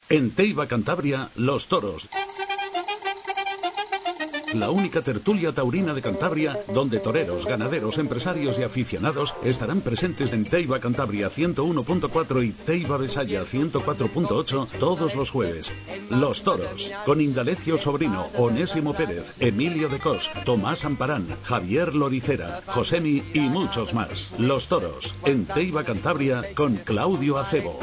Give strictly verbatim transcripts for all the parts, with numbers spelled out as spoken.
En Teiva Cantabria, Los Toros. La única tertulia taurina de Cantabria, donde toreros, ganaderos, empresarios y aficionados estarán presentes en Teiva Cantabria ciento uno punto cuatro y Teiva Besaya ciento cuatro punto ocho todos los jueves. Los Toros, con Indalecio Sobrino, Onésimo Pérez, Emilio de Cos, Tomás Amparán, Javier Loricera, Josemi y muchos más. Los Toros, en Teiva Cantabria, con Claudio Acebo.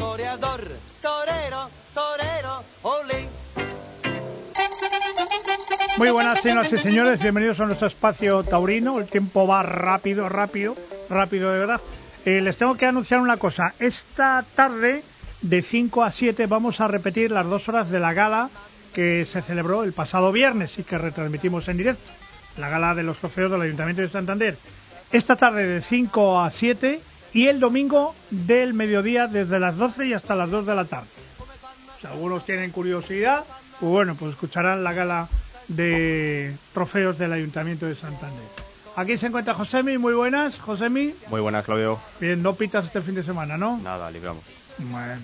Muy buenas, señoras y señores, bienvenidos a nuestro espacio taurino. El tiempo va rápido, rápido, rápido de verdad. Eh, les tengo que anunciar una cosa. Esta tarde, de cinco a siete, vamos a repetir las dos horas de la gala que se celebró el pasado viernes y que retransmitimos en directo. La gala de los trofeos del Ayuntamiento de Santander. Esta tarde de cinco a siete y el domingo del mediodía desde las doce y hasta las dos de la tarde. Si algunos tienen curiosidad, pues bueno, pues escucharán la gala de trofeos del Ayuntamiento de Santander. Aquí se encuentra Josemi, muy buenas, Josemi. Muy buenas, Claudio. Bien, no pitas este fin de semana, ¿no? Nada, libramos. Bueno,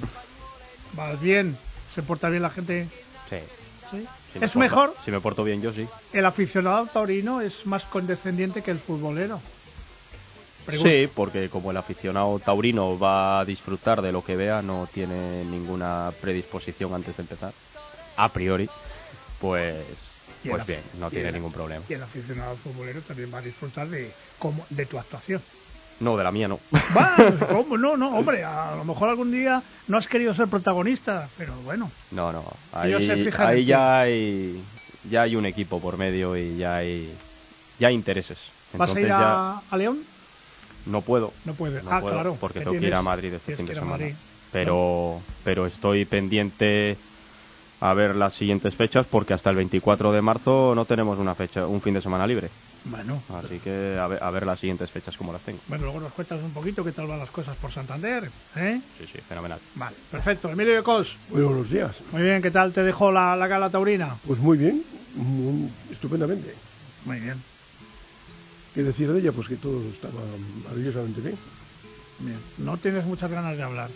vas bien, se porta bien la gente. Sí. ¿Sí? Si me ¿Es porto, mejor? Si me porto bien, yo sí. El aficionado taurino es más condescendiente que el futbolero. Pregunta. Sí, porque como el aficionado taurino va a disfrutar de lo que vea, no tiene ninguna predisposición antes de empezar, a priori, pues... Pues bien, no tiene el, ningún problema. Y el aficionado futbolero también va a disfrutar de cómo, de tu actuación. No, de la mía no. Va, ¿cómo? No, no, hombre, a lo mejor algún día no has querido ser protagonista, pero bueno. No, no, ahí, ahí ya hay ya hay un equipo por medio y ya hay ya hay intereses. ¿Vas Entonces a ir a, ya a León? No puedo. No puedes. No ah, puedo, claro. porque tengo que ir a Madrid este fin de semana. Pero, ¿no? pero estoy pendiente a ver las siguientes fechas, porque hasta el veinticuatro de marzo no tenemos una fecha, un fin de semana libre. Bueno. Así que a ver, a ver las siguientes fechas cómo las tengo. Bueno, luego nos cuentas un poquito qué tal van las cosas por Santander, ¿eh? Sí, sí, fenomenal. Vale, perfecto. Emilio de Cos. Muy buenos días. Muy bien, ¿qué tal te dejó la, la gala taurina? Pues muy bien, muy, estupendamente. Muy bien. ¿Qué decir de ella? Pues que todo estaba maravillosamente bien. Bien. No tienes muchas ganas de hablar.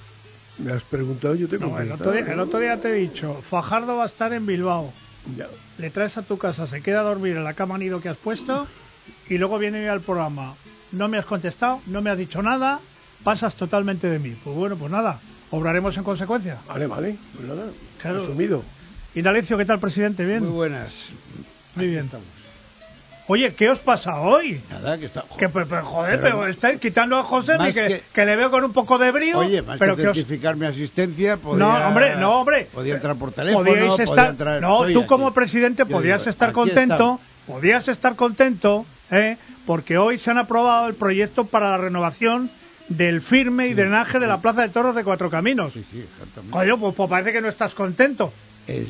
Me has preguntado, yo te he no, el, contestado. otro día, el otro día te he dicho, Fajardo va a estar en Bilbao. Ya. Le traes a tu casa, se queda a dormir en la cama nido que has puesto y luego viene al programa. No me has contestado, no me has dicho nada, pasas totalmente de mí. Pues bueno, pues nada, obraremos en consecuencia. Vale, vale, pues nada, claro. Asumido. Indalecio, ¿qué tal, presidente? ¿Bien? Muy buenas. Muy Aquí bien. Estamos. Oye, ¿qué os pasa hoy? Nada, que está... Que, pero, pero, joder, pero, pero estáis quitando a José, que, que... que le veo con un poco de brío. Oye, más pero que que certificar os... mi asistencia, podía... No, hombre, no, hombre. Podía entrar por teléfono, podíais estar... podía entrar... No, Estoy tú aquí. como presidente Yo podías digo, estar contento, está. podías estar contento, ¿eh? Porque hoy se han aprobado el proyecto para la renovación del firme y drenaje de la Plaza de Toros de Cuatro Caminos. Sí, sí, exactamente. Coño, pues, pues parece que no estás contento. Es,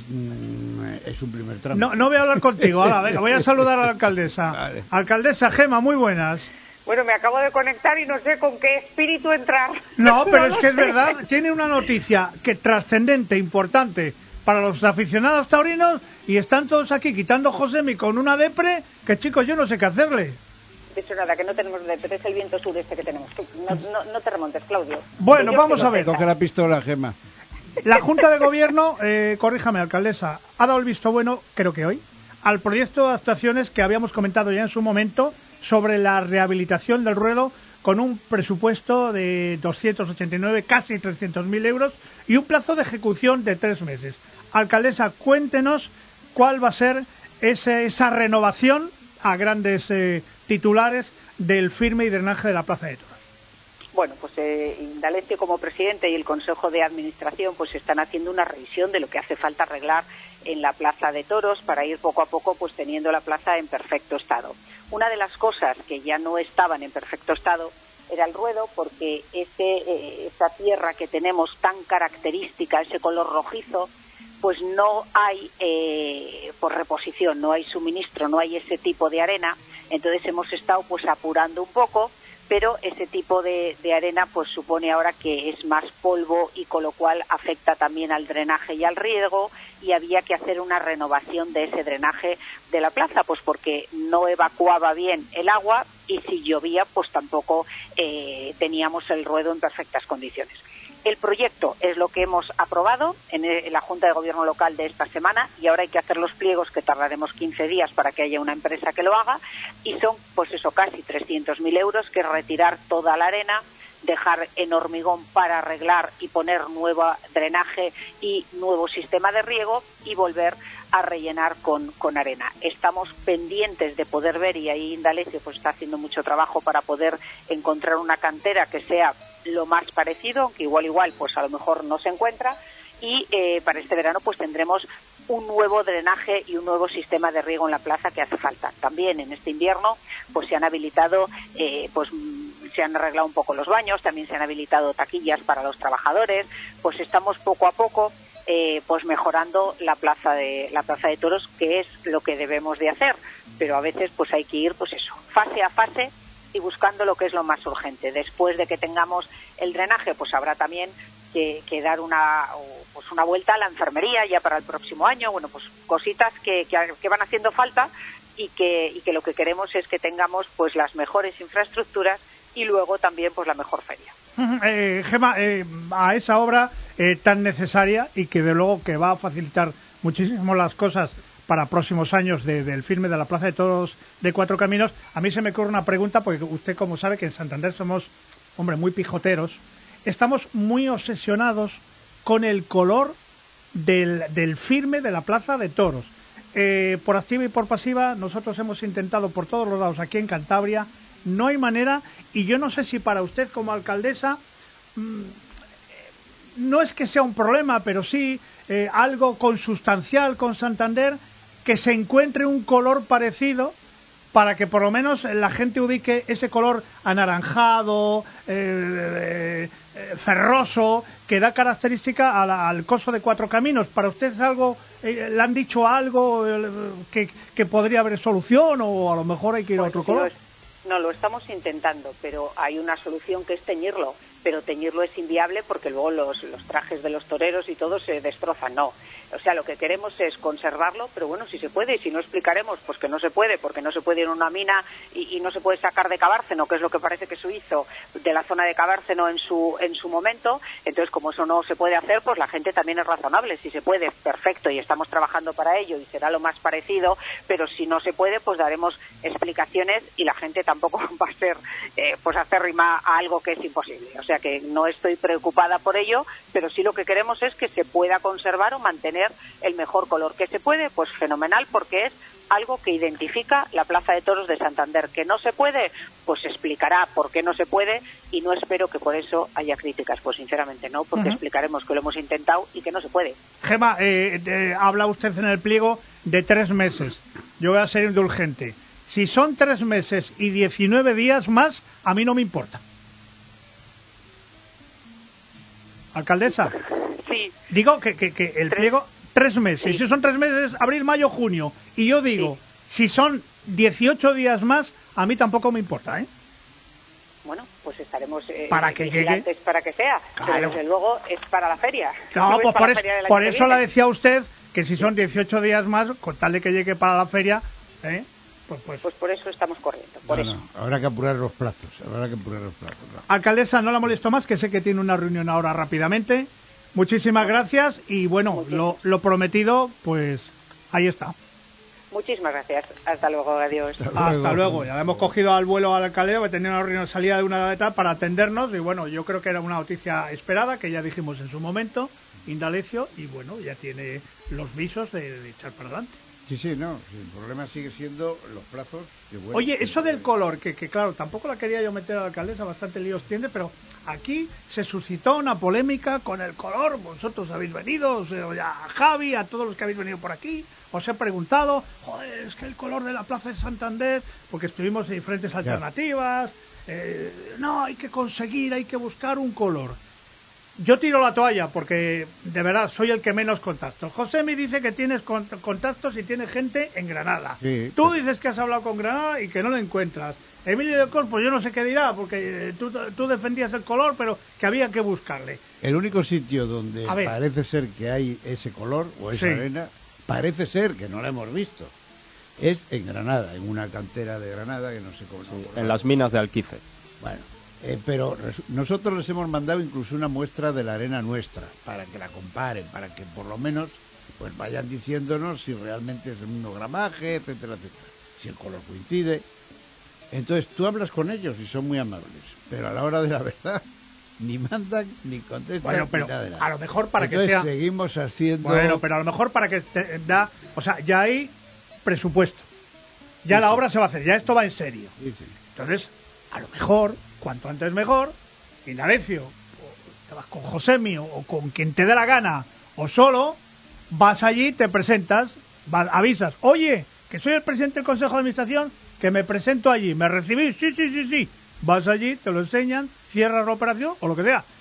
es un primer tramo. No, no voy a hablar contigo, ahora, venga, voy a saludar a la alcaldesa. Vale. Alcaldesa Gema, muy buenas. Bueno, me acabo de conectar y no sé con qué espíritu entrar. No, pero no es que es sé. verdad, tiene una noticia que trascendente, importante para los aficionados taurinos y están todos aquí quitando Josemi con una depre que, chicos, yo no sé qué hacerle. De hecho, nada, que no tenemos depre, es el viento sureste que tenemos. No, no, no te remontes, Claudio. Bueno, Yo vamos a ver. Coge la pistola, Gema. La Junta de Gobierno, eh, corríjame, alcaldesa, ha dado el visto bueno, creo que hoy, al proyecto de actuaciones que habíamos comentado ya en su momento sobre la rehabilitación del ruedo con un presupuesto de doscientos ochenta y nueve, casi trescientos mil euros y un plazo de ejecución de tres meses. Alcaldesa, cuéntenos cuál va a ser ese, esa renovación a grandes eh, titulares del firme y drenaje de la Plaza de Toros. Bueno, pues eh, Indalecio como presidente y el Consejo de Administración pues están haciendo una revisión de lo que hace falta arreglar en la Plaza de Toros para ir poco a poco pues teniendo la plaza en perfecto estado. Una de las cosas que ya no estaban en perfecto estado era el ruedo, porque ese, eh, esa tierra que tenemos tan característica, ese color rojizo, pues no hay eh, por reposición, no hay suministro, no hay ese tipo de arena. Entonces hemos estado pues apurando un poco, pero ese tipo de, de arena pues supone ahora que es más polvo y con lo cual afecta también al drenaje y al riego, y había que hacer una renovación de ese drenaje de la plaza, pues porque no evacuaba bien el agua y si llovía pues tampoco eh, teníamos el ruedo en perfectas condiciones. El proyecto es lo que hemos aprobado en, el, en la Junta de Gobierno local de esta semana y ahora hay que hacer los pliegos, que tardaremos quince días para que haya una empresa que lo haga, y son, pues eso, casi trescientos mil euros, que es retirar toda la arena, dejar en hormigón para arreglar y poner nuevo drenaje y nuevo sistema de riego y volver a rellenar con, con arena. Estamos pendientes de poder ver, y ahí Indalecio pues está haciendo mucho trabajo para poder encontrar una cantera que sea lo más parecido, aunque igual igual pues a lo mejor no se encuentra, y eh, para este verano pues tendremos un nuevo drenaje y un nuevo sistema de riego en la plaza que hace falta. También en este invierno pues se han habilitado, eh, pues se han arreglado un poco los baños, también se han habilitado taquillas para los trabajadores, pues estamos poco a poco eh, pues mejorando la plaza de la plaza de toros, que es lo que debemos de hacer, pero a veces pues hay que ir pues eso, fase a fase, y buscando lo que es lo más urgente. Después de que tengamos el drenaje, pues habrá también que, que dar una pues una vuelta a la enfermería ya para el próximo año. Bueno, pues cositas que, que, que van haciendo falta y que, y que lo que queremos es que tengamos pues las mejores infraestructuras y luego también pues la mejor feria. Eh, Gema, eh, a esa obra eh, tan necesaria y que de luego que va a facilitar muchísimo las cosas para próximos años de, del firme de la Plaza de Toros de Cuatro Caminos, a mí se me ocurre una pregunta, porque usted como sabe que en Santander somos, hombre, muy pijoteros, estamos muy obsesionados con el color del, del firme de la Plaza de Toros. Eh, por activa y por pasiva, nosotros hemos intentado por todos los lados aquí en Cantabria, no hay manera, y yo no sé si para usted como alcaldesa mmm, no es que sea un problema, pero sí eh, algo consustancial con Santander, que se encuentre un color parecido para que por lo menos la gente ubique ese color anaranjado, eh, eh, ferroso, que da característica a la, al coso de Cuatro Caminos. ¿Para usted es algo, eh, le han dicho algo eh, que, que podría haber solución, o a lo mejor hay que ir a otro color? No, lo estamos intentando, pero hay una solución, que es teñirlo, pero teñirlo es inviable porque luego los, los trajes de los toreros y todo se destrozan, no. O sea, lo que queremos es conservarlo, pero bueno, si se puede, y si no explicaremos, pues que no se puede, porque no se puede ir a una mina y, y no se puede sacar de Cabárceno, que es lo que parece que se hizo de la zona de Cabárceno en su en su momento. Entonces, como eso no se puede hacer, pues la gente también es razonable. Si se puede, perfecto, y estamos trabajando para ello y será lo más parecido, pero si no se puede, pues daremos explicaciones y la gente tampoco va a ser eh, pues acérrima a algo que es imposible. O sea que no estoy preocupada por ello, pero sí lo que queremos es que se pueda conservar o mantener el mejor color. ¿Que se puede? Pues fenomenal, porque es algo que identifica la Plaza de Toros de Santander. ¿Que no se puede? Pues se explicará por qué no se puede, y no espero que por eso haya críticas, pues sinceramente no, porque uh-huh. explicaremos que lo hemos intentado y que no se puede. Gema, eh, eh, habla usted en el pliego de tres meses. Yo voy a ser indulgente. Si son tres meses y diecinueve días más, a mí no me importa. ¿Alcaldesa? Sí. Digo que, que, que el tres. pliego, tres meses. Sí. Si son tres meses, abril, mayo, junio. Y yo digo, sí. si son dieciocho días más, a mí tampoco me importa, ¿eh? Bueno, pues estaremos eh, para que vigilantes llegue. Para que sea. Claro. Pero desde luego es para la feria. No, no pues por, es, por eso la decía usted que si son dieciocho días más, con tal de que llegue para la feria, ¿eh? Pues, pues. pues por eso estamos corriendo, por no, eso. No, habrá que apurar los plazos, habrá que apurar los plazos. No. Alcaldesa, no la molesto más, que sé que tiene una reunión ahora rápidamente. Muchísimas gracias y bueno, lo, lo prometido, pues ahí está. Muchísimas gracias. Hasta luego, adiós. Hasta luego. Hasta luego. Ya hemos cogido al vuelo al alcaldía, que tenía una reunión salida de una edad para atendernos, y bueno, yo creo que era una noticia esperada, que ya dijimos en su momento, Indalecio, y bueno, ya tiene los visos de, de echar para adelante. Sí, sí, no, el problema sigue siendo los plazos. Que bueno, Oye, eso que... del color, que, que claro, tampoco la quería yo meter a la alcaldesa, bastante líos tiene, pero aquí se suscitó una polémica con el color. Vosotros habéis venido, o sea, a Javi, a todos los que habéis venido por aquí, os he preguntado, joder, es que el color de la Plaza de Santander, porque estuvimos en diferentes alternativas, eh, no, hay que conseguir, hay que buscar un color. Yo tiro la toalla porque, de verdad, soy el que menos contactos. José me dice que tienes contactos y tienes gente en Granada. Sí, tú pero... dices que has hablado con Granada y que no lo encuentras. Emilio de Cos, pues yo no sé qué dirá, porque tú, tú defendías el color, pero que había que buscarle. El único sitio donde parece ser que hay ese color, o esa sí. arena, parece ser que no la hemos visto, es en Granada, en una cantera de Granada que no sé cómo. Sí, en las minas de Alquife. Bueno, Eh, pero nosotros les hemos mandado incluso una muestra de la arena nuestra, para que la comparen, para que por lo menos pues vayan diciéndonos si realmente es el mismo gramaje, etcétera, etcétera, si el color coincide. Entonces tú hablas con ellos y son muy amables, pero a la hora de la verdad ni mandan ni contestan. Bueno, pero ni nada de nada. a lo mejor para Entonces, que sea seguimos haciendo. Bueno, pero a lo mejor para que te da, o sea, ya hay presupuesto, ya sí, la sí. obra se va a hacer, ya esto va en serio. Sí, sí. Entonces, a lo mejor, cuanto antes mejor, Indalecio, te vas con Josemi o, o con quien te dé la gana, o solo, vas allí, te presentas, vas, avisas, oye, que soy el presidente del Consejo de Administración, que me presento allí, ¿me recibís? Sí, sí, sí, sí. Vas allí, te lo enseñan, cierras la operación o lo que sea.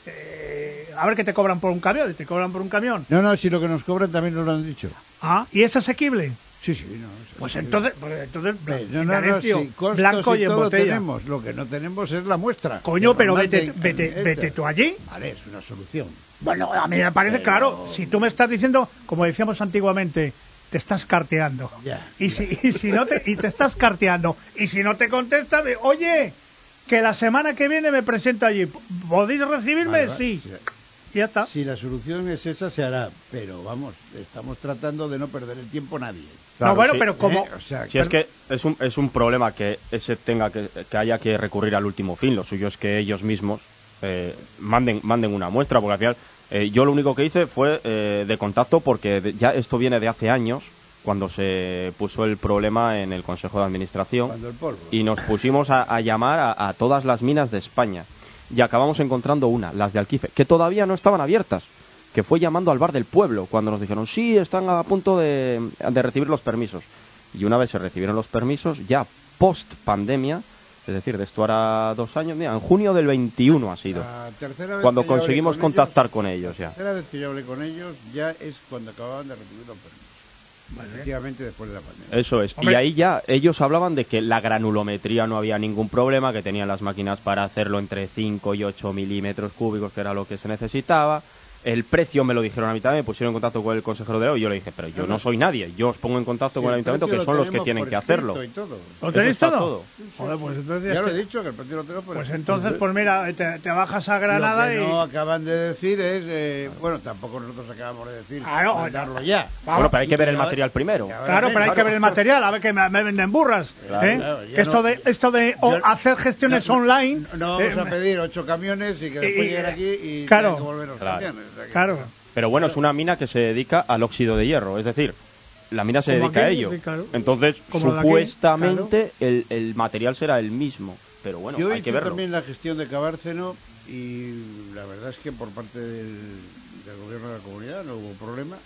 Eh, a ver qué te cobran por un camión, te cobran por un camión. No, no, si lo que nos cobran también nos lo han dicho. Ah, ¿y es asequible? Sí, sí, no. Pues sí, entonces, pues entonces eh, no, no, no, sí, blanco y, y en todo botella. Tenemos, lo que no tenemos es la muestra. Coño, pero vete, vete, vete, vete tú allí. Vale, es una solución. Bueno, a mí me parece pero... claro. Si tú me estás diciendo, como decíamos antiguamente, te estás carteando. Ya, y ya. si y si no te y te estás carteando y si no te contestas, oye, que la semana que viene me presento allí. ¿Podéis recibirme? Vale, vale, sí. sí. Ya está. Si la solución es esa, se hará. Pero vamos, estamos tratando de no perder el tiempo nadie. Claro, no, bueno, sí. pero como... ¿Eh? O sea, si pero... es que es un, es un problema que ese tenga que, que haya que recurrir al último fin. Lo suyo es que ellos mismos eh, manden manden una muestra, porque al final eh, yo lo único que hice fue eh, de contacto, porque de, ya esto viene de hace años, cuando se puso el problema en el Consejo de Administración, cuando el polvo. Y nos pusimos a, a llamar a, a todas las minas de España y acabamos encontrando una, las de Alquife, que todavía no estaban abiertas, que fue llamando al bar del pueblo cuando nos dijeron sí, están a punto de, de recibir los permisos. Y una vez se recibieron los permisos, ya post pandemia, es decir, de esto hará dos años, mira, en junio del veintiuno ha sido cuando conseguimos con contactar ellos, con ellos ya. La tercera vez que yo hablé con ellos ya es cuando acababan de recibir los permisos. Vale. Efectivamente, después de la pandemia. Eso es. Hombre. Y ahí ya ellos hablaban de que la granulometría no había ningún problema, que tenían las máquinas para hacerlo entre cinco y ocho milímetros cúbicos, que era lo que se necesitaba. El precio me lo dijeron a mí también, me pusieron en contacto con el consejero de hoy y yo le dije, pero yo no soy nadie, yo os pongo en contacto sí, con el ayuntamiento, que son los que tienen que hacerlo. Todo. ¿Lo tenéis todo? todo? Joder, pues entonces ya ya lo que... he dicho, que el precio lo tengo por Pues entonces, pues mira, te, te bajas a Granada lo que y... no acaban de decir es, eh, bueno, tampoco nosotros acabamos de decir, claro, mandarlo ya. Bueno, pero hay que ver el material primero. Claro, pero hay que ver el material, a ver que me, me venden burras. Claro, ¿eh? claro, esto, no, de, esto de yo, hacer gestiones no, online... No vamos eh, a pedir ocho camiones y que después y, lleguen aquí y claro, tengan que volver los claro, camiones. O sea que, claro. Pero bueno, es una mina que se dedica al óxido de hierro, es decir, la mina se dedica aquí, a ello. sí, claro. Entonces, como supuestamente aquí, claro. el, el material será el mismo, pero bueno, yo hay que verlo. Yo también la gestión de Cabárceno y la verdad es que por parte del, del gobierno de la comunidad no hubo problema,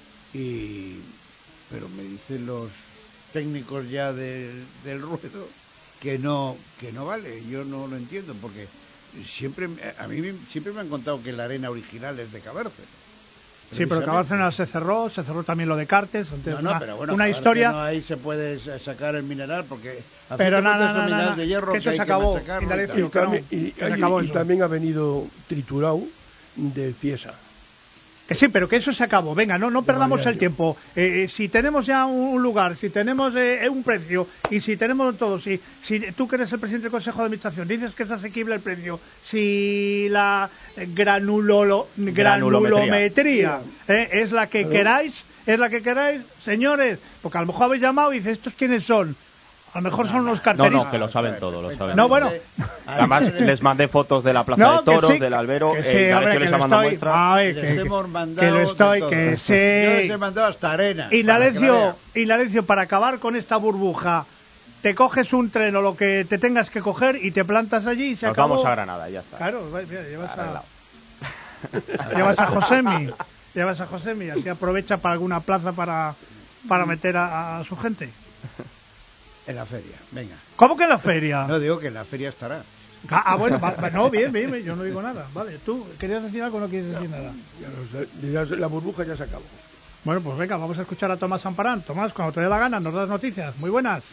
y pero me dicen los técnicos ya del, del ruedo que no que no vale. Yo no lo entiendo, porque siempre a mí siempre me han contado que la arena original es de Cabárceno. Sí, pero Cabárceno se cerró, se cerró también lo de Cartes. No, no, una, pero bueno, una historia. Ahí se puede sacar el mineral, porque pero nada, no, no, no, de hierro que eso que se acabó. Que y, y, también, y, y, y, y también ha venido triturado de Ciesa. Que sí, pero que eso se acabó. Venga, no no perdamos el tiempo. Eh, si tenemos ya un lugar, si tenemos eh, un precio y si tenemos todo, si si tú que eres el presidente del Consejo de Administración dices que es asequible el precio, si la granulolo, granulometría eh, es la que queráis, es la que queráis, señores, porque a lo mejor habéis llamado y dices, ¿estos quiénes son? A lo mejor son unos carteristas. No, no, que lo saben todo, lo saben. No, bueno. Además, les mandé fotos de la Plaza no, de Toros, sí, del albero, que eh, sí, hombre, les que ha mandado estoy, muestra. ay, les que, hemos que, mandado que lo estoy, de que sí. Yo les he mandado hasta arena. Y Larecio, y Larecio, para acabar con esta burbuja, te coges un tren o lo que te tengas que coger y te plantas allí y se Nos acabó. vamos a Granada, ya está. Claro, mira, llevas a... llevas a Josemi, llevas a Josemi, así aprovecha para alguna plaza para, para meter a, a su gente. En la feria, venga. ¿Cómo que en la feria? No, digo que en la feria estará. Ah, bueno, va, va, no, bien, bien, yo no digo nada. Vale, ¿tú querías decir algo o no quieres decir nada? Ya, ya, la burbuja ya se acabó. Bueno, pues venga, vamos a escuchar a Tomás Amparán. Tomás, cuando te dé la gana, nos das noticias. Muy buenas.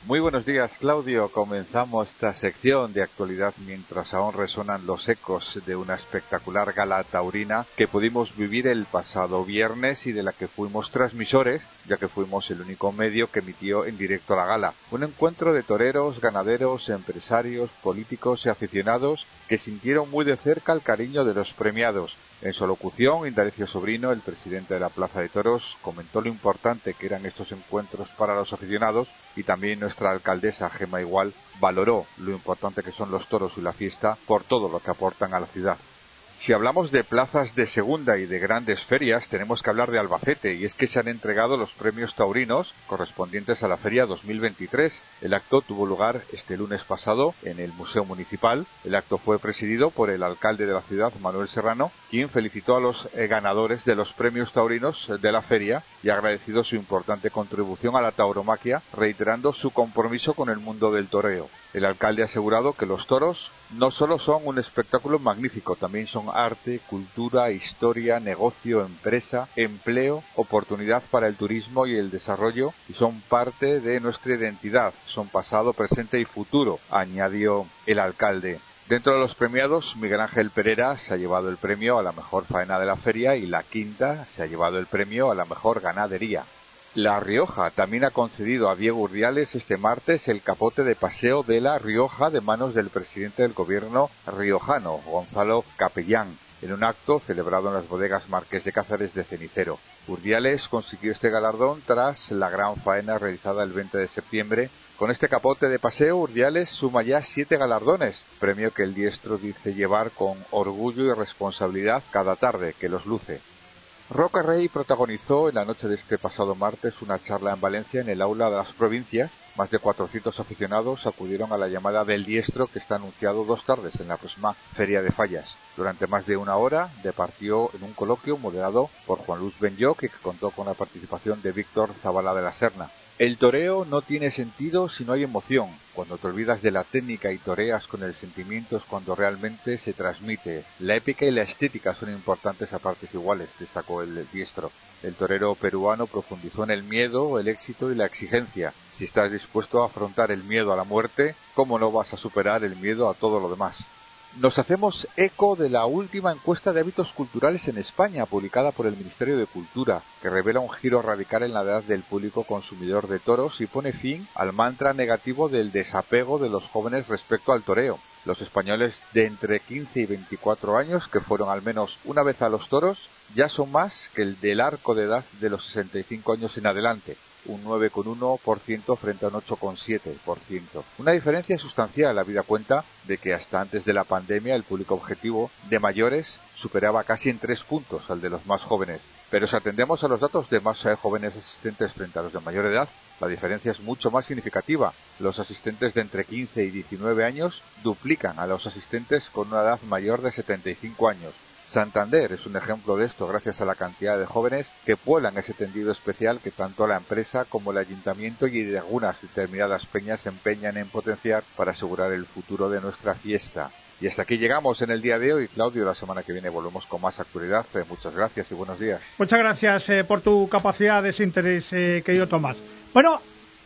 Muy buenos días, Claudio. Comenzamos esta sección de actualidad mientras aún resonan los ecos de una espectacular gala taurina que pudimos vivir el pasado viernes y de la que fuimos transmisores, ya que fuimos el único medio que emitió en directo la gala. Un encuentro de toreros, ganaderos, empresarios, políticos y aficionados que sintieron muy de cerca el cariño de los premiados. En su locución, Indalecio Sobrino, el presidente de la Plaza de Toros, comentó lo importante que eran estos encuentros para los aficionados y también nuestra alcaldesa, Gemma Igual, valoró lo importante que son los toros y la fiesta por todo lo que aportan a la ciudad. Si hablamos de plazas de segunda y de grandes ferias, tenemos que hablar de Albacete, y es que se han entregado los premios taurinos correspondientes a la Feria dos mil veintitrés. El acto tuvo lugar este lunes pasado en el Museo Municipal. El acto fue presidido por el alcalde de la ciudad, Manuel Serrano, quien felicitó a los ganadores de los premios taurinos de la feria y agradeció su importante contribución a la tauromaquia, reiterando su compromiso con el mundo del toreo. El alcalde ha asegurado que los toros no solo son un espectáculo magnífico, también son arte, cultura, historia, negocio, empresa, empleo, oportunidad para el turismo y el desarrollo, y son parte de nuestra identidad, son pasado, presente y futuro, añadió el alcalde. Dentro de los premiados, Miguel Ángel Pereira se ha llevado el premio a la mejor faena de la feria y La Quinta se ha llevado el premio a la mejor ganadería. La Rioja también ha concedido a Diego Urdiales este martes el capote de paseo de La Rioja de manos del presidente del gobierno riojano, Gonzalo Capellán, en un acto celebrado en las bodegas Marqués de Cáceres de Cenicero. Urdiales consiguió este galardón tras la gran faena realizada el veinte de septiembre. Con este capote de paseo, Urdiales suma ya siete galardones, premio que el diestro dice llevar con orgullo y responsabilidad cada tarde que los luce. Roca Rey protagonizó en la noche de este pasado martes una charla en Valencia en el Aula de las Provincias. Más de cuatrocientos aficionados acudieron a la llamada del diestro que está anunciado dos tardes en la próxima Feria de Fallas. Durante más de una hora departió en un coloquio moderado por Juan Luis Benlloch y que contó con la participación de Víctor Zabala de la Serna. El toreo no tiene sentido si no hay emoción. Cuando te olvidas de la técnica y toreas con el sentimiento es cuando realmente se transmite. La épica y la estética son importantes a partes iguales, destacó el diestro. El torero peruano profundizó en el miedo, el éxito y la exigencia. Si estás dispuesto a afrontar el miedo a la muerte, ¿cómo no vas a superar el miedo a todo lo demás? Nos hacemos eco de la última encuesta de hábitos culturales en España, publicada por el Ministerio de Cultura, que revela un giro radical en la edad del público consumidor de toros y pone fin al mantra negativo del desapego de los jóvenes respecto al toreo. Los españoles de entre quince y veinticuatro años, que fueron al menos una vez a los toros, ya son más que el del arco de edad de los sesenta y cinco años en adelante, un nueve coma uno por ciento frente a un ocho coma siete por ciento. Una diferencia sustancial, habida cuenta de que hasta antes de la pandemia el público objetivo de mayores superaba casi en tres puntos al de los más jóvenes. Pero si atendemos a los datos de más jóvenes asistentes frente a los de mayor edad, la diferencia es mucho más significativa. Los asistentes de entre quince y diecinueve años duplican a los asistentes con una edad mayor de setenta y cinco años. Santander es un ejemplo de esto gracias a la cantidad de jóvenes que pueblan ese tendido especial que tanto la empresa como el ayuntamiento y algunas determinadas peñas se empeñan en potenciar para asegurar el futuro de nuestra fiesta. Y hasta aquí llegamos en el día de hoy. Claudio, la semana que viene volvemos con más actualidad. Eh, muchas gracias y buenos días. Muchas gracias eh, por tu capacidad de desinterés, eh, querido Tomás. Bueno,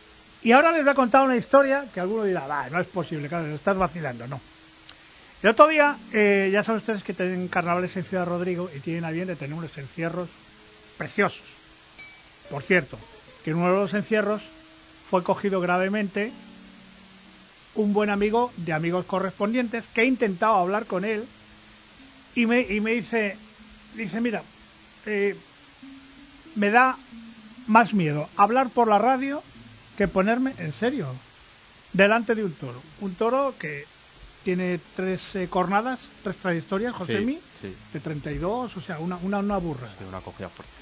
y ahora les voy a contar una historia que alguno dirá, ah, no es posible, claro, lo estás vacilando. No. El otro día, eh, ya saben ustedes que tienen carnavales en Ciudad Rodrigo y tienen a bien de tener unos encierros preciosos. Por cierto, que en uno de los encierros fue cogido gravemente un buen amigo de amigos correspondientes que he intentado hablar con él y me, y me dice, dice, mira, eh, me da más miedo hablar por la radio que ponerme en serio delante de un toro. Un toro que tiene tres eh, cornadas, tres trayectorias, Josemi, sí, sí. de treinta y dos, o sea, una, una, una burra. Sí, una cogida fuerte.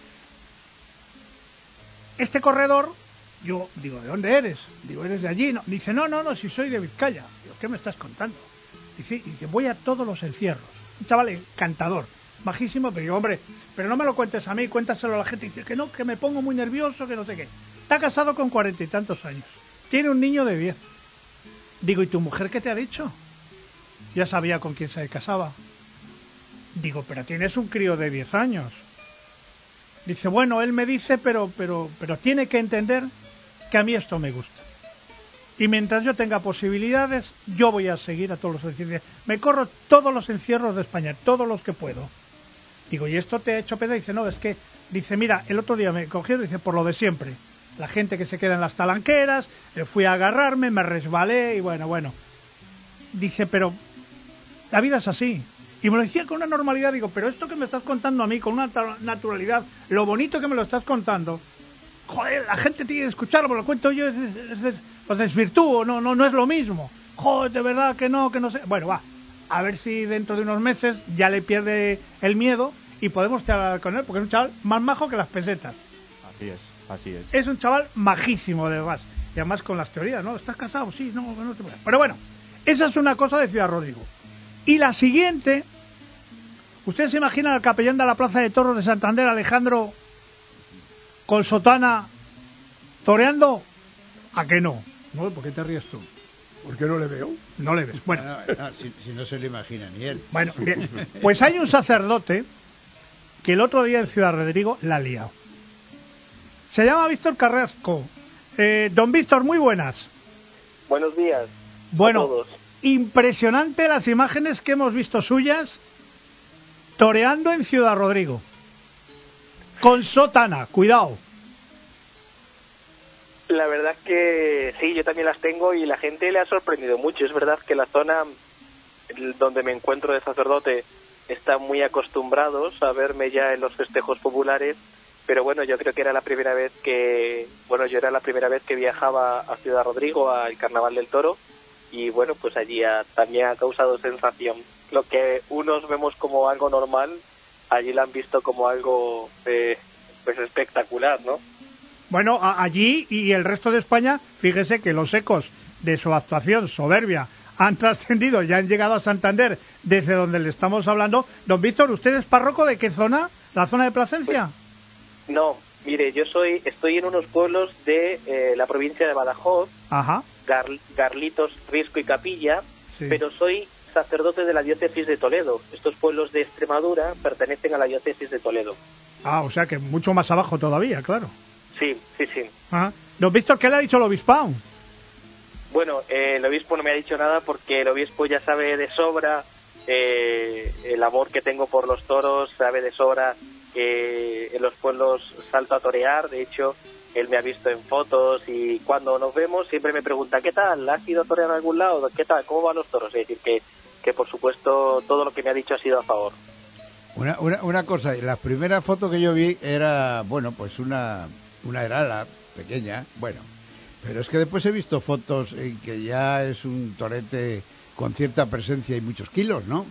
Este corredor, yo digo, ¿de dónde eres? Digo, ¿eres de allí? No. Dice, no, no, no, si soy de Vizcaya. Digo, ¿qué me estás contando? Dice, dice, voy a todos los encierros. Un chaval encantador, majísimo, pero digo, hombre, pero no me lo cuentes a mí, cuéntaselo a la gente. Dice, que no, que me pongo muy nervioso, que no sé qué. Está casado con cuarenta y tantos años. Tiene un niño de diez. Digo, ¿y tu mujer qué te ha dicho? Ya sabía con quién se casaba. Digo, pero tienes un crío de diez años. Dice, bueno, él me dice, pero, pero, pero tiene que entender que a mí esto me gusta. Y mientras yo tenga posibilidades, yo voy a seguir a todos los encierros. Me corro todos los encierros de España, todos los que puedo. Digo, ¿y esto te ha hecho pensar? Dice, no, es que, dice, mira, el otro día me cogieron, dice, por lo de siempre. La gente que se queda en las talanqueras, eh, fui a agarrarme, me resbalé y bueno, bueno. Dice, pero la vida es así. Y me lo decía con una normalidad, digo, pero esto que me estás contando a mí, con una naturalidad, lo bonito que me lo estás contando, joder, la gente tiene que escucharlo, me lo cuento yo, es, es, es, os desvirtúo, no, no, no es lo mismo. Joder, de verdad que no, que no sé. Bueno, va, a ver si dentro de unos meses ya le pierde el miedo y podemos charlar con él, porque es un chaval más majo que las pesetas. Así es, así es. Es un chaval majísimo, de verdad. Y además con las teorías, ¿no? ¿Estás casado? Sí, no, no te... Pero bueno, esa es una cosa de Ciudad Rodrigo. Y la siguiente, ¿ustedes se imaginan al capellán de la Plaza de Toros de Santander, Alejandro, con sotana, toreando? ¿A qué no? No, ¿por qué te ríes tú? ¿Por qué no le veo? No le ves. Bueno, No, no, si, si no se lo imagina ni él. bueno, bien. Pues hay un sacerdote que el otro día en Ciudad Rodrigo la ha liado. Se llama Víctor Carrasco. Eh, don Víctor, muy buenas. Buenos días. Bueno, a todos. Impresionante las imágenes que hemos visto suyas toreando en Ciudad Rodrigo. Con sotana, cuidado. La verdad que sí, yo también las tengo y la gente le ha sorprendido mucho. Es verdad que la zona donde me encuentro de sacerdote están muy acostumbrados a verme ya en los festejos populares, pero bueno, yo creo que era la primera vez que, bueno, yo era la primera vez que viajaba a Ciudad Rodrigo, al Carnaval del Toro, y bueno, pues allí ha, también ha causado sensación. Lo que unos vemos como algo normal, allí lo han visto como algo eh, pues espectacular, ¿no? Bueno, a, allí y el resto de España, fíjese que los ecos de su actuación soberbia han trascendido, ya han llegado a Santander, desde donde le estamos hablando. Don Víctor, ¿usted es párroco de qué zona? ¿La zona de Plasencia? Pues, no, mire, yo soy estoy en unos pueblos de eh, la provincia de Badajoz, Ajá. Gar, Garlitos, Risco y Capilla, Sí. pero soy sacerdote de la diócesis de Toledo. Estos pueblos de Extremadura pertenecen a la diócesis de Toledo. Ah, o sea que mucho más abajo todavía, claro. Sí, sí, sí. Ajá. Don Víctor, ¿qué le ha dicho el obispado? Bueno, eh, el obispo no me ha dicho nada porque el obispo ya sabe de sobra eh, el amor que tengo por los toros, sabe de sobra que en los pueblos salto a torear. De hecho, él me ha visto en fotos y cuando nos vemos siempre me pregunta, ¿qué tal? ¿Has ido a torear a algún lado? ¿Qué tal? ¿Cómo van los toros? Es decir, que, que por supuesto todo lo que me ha dicho ha sido a favor. Una, una, una cosa, la primera foto que yo vi era, bueno, pues una, una herala pequeña, bueno, pero es que después he visto fotos en que ya es un torete con cierta presencia y muchos kilos, ¿no?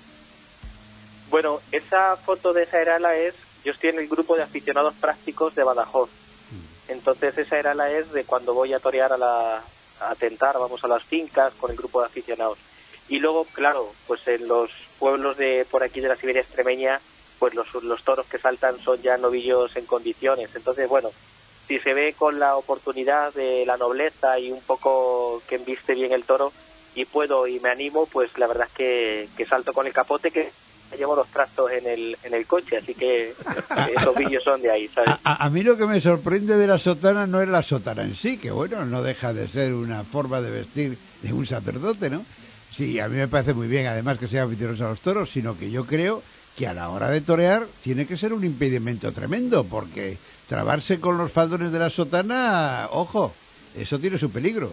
Bueno, esa foto de esa herala es, yo estoy en el grupo de aficionados prácticos de Badajoz, entonces esa herala es de cuando voy a torear a la, a tentar, vamos a las fincas con el grupo de aficionados. Y luego, claro, pues en los pueblos de por aquí de la Siberia extremeña, pues los, los toros que saltan son ya novillos en condiciones. Entonces, bueno, si se ve con la oportunidad de la nobleza y un poco que embiste bien el toro y puedo y me animo, pues la verdad es que, que salto con el capote, que llevo los trastos en el en el coche, así que esos vídeos son de ahí, ¿sabes? A, a mí lo que me sorprende de la sotana no es la sotana en sí, que bueno, no deja de ser una forma de vestir de un sacerdote, ¿no? Sí, a mí me parece muy bien, además que sea aficionados a los toros, sino que yo creo que a la hora de torear tiene que ser un impedimento tremendo, porque trabarse con los faldones de la sotana, ojo, eso tiene su peligro.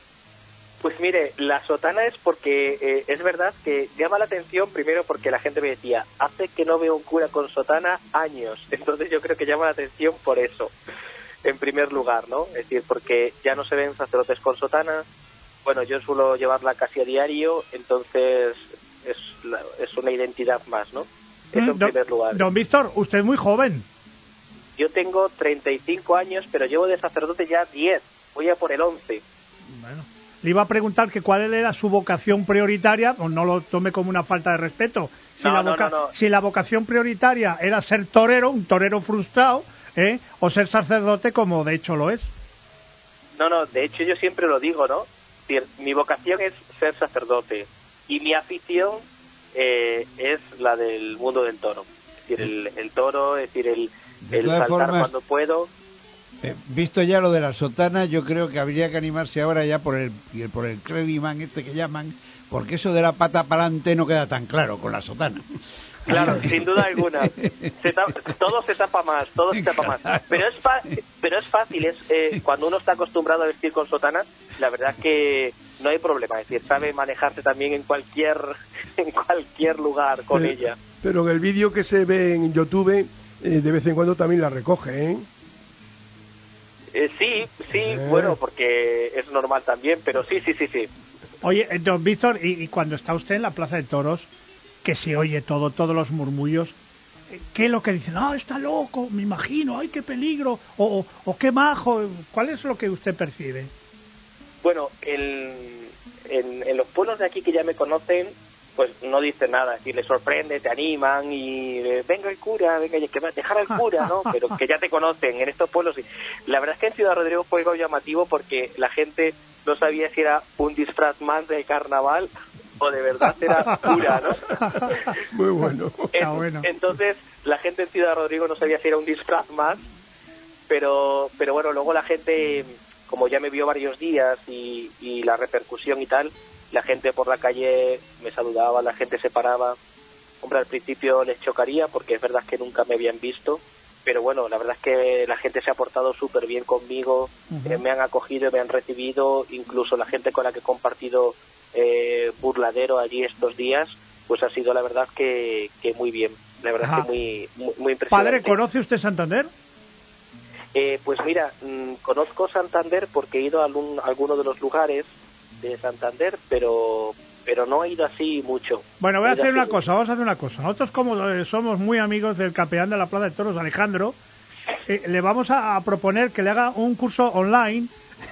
Pues mire, la sotana es porque eh, es verdad que llama la atención, primero porque la gente me decía, hace que no veo un cura con sotana años, entonces yo creo que llama la atención por eso, en primer lugar, ¿no? Es decir, porque ya no se ven sacerdotes con sotana, bueno, yo suelo llevarla casi a diario, entonces es, la, es una identidad más, ¿no? Eso en don, primer lugar. Don Víctor, usted es muy joven. Yo tengo treinta y cinco años, pero llevo de sacerdote ya diez, voy a por el once. Bueno, le iba a preguntar que cuál era su vocación prioritaria, o no lo tome como una falta de respeto. Si, no, la, no, voca no, no. si la vocación prioritaria era ser torero, un torero frustrado, ¿eh? O ser sacerdote, como de hecho lo es. No, no, de hecho yo siempre lo digo, ¿no? Es decir, mi vocación es ser sacerdote y mi afición eh, es la del mundo del toro. Es decir, el, el toro, es decir, el, el saltar formas, cuando puedo. Eh, visto ya lo de la sotana, yo creo que habría que animarse ahora ya por el por el clériman este que llaman, porque eso de la pata para adelante no queda tan claro con la sotana. Claro, sin duda alguna. Se tapa, todo se tapa más, todo se tapa más. Pero es, fa, pero es fácil, es eh, cuando uno está acostumbrado a vestir con sotana, la verdad es que no hay problema. Es decir, sabe manejarse también en cualquier en cualquier lugar con pero, ella. Pero en el vídeo que se ve en YouTube, eh, de vez en cuando también la recoge, ¿eh? Eh, sí, sí, eh. bueno, porque es normal también, pero sí, sí, sí, sí. Oye, don Víctor, y, y cuando está usted en la Plaza de Toros, que se oye todo, todos los murmullos, ¿qué es lo que dicen? Ah, está loco, me imagino, ay, qué peligro, o, o, o qué majo. ¿Cuál es lo que usted percibe? Bueno, en, en, en los pueblos de aquí que ya me conocen, pues no dicen nada, es decir, les sorprende, te animan y eh, venga el cura, venga, que va a dejar al cura, ¿no? Pero que ya te conocen, en estos pueblos sí. La verdad es que en Ciudad Rodrigo fue algo llamativo porque la gente no sabía si era un disfraz más de carnaval o de verdad era cura, ¿no? Muy bueno. En, bueno. Entonces, la gente en Ciudad Rodrigo no sabía si era un disfraz más, pero pero bueno, luego la gente, como ya me vio varios días y, y la repercusión y tal, la gente por la calle me saludaba, la gente se paraba. Hombre, al principio les chocaría porque es verdad que nunca me habían visto, pero bueno, la verdad es que la gente se ha portado súper bien conmigo, uh-huh. eh, me han acogido, me han recibido, incluso la gente con la que he compartido eh, burladero allí estos días, pues ha sido la verdad que, que muy bien, la verdad Ajá. que muy, muy, muy impresionante. Padre, ¿conoce usted Santander? Eh, pues mira, mmm, conozco Santander porque he ido a, algún, a alguno de los lugares de Santander, pero pero no he ido así mucho. Bueno, voy a hacer una mucho. cosa, vamos a hacer una cosa. Nosotros, como eh, somos muy amigos del capellán de la Plaza de Toros, Alejandro, eh, le vamos a, a proponer que le haga un curso online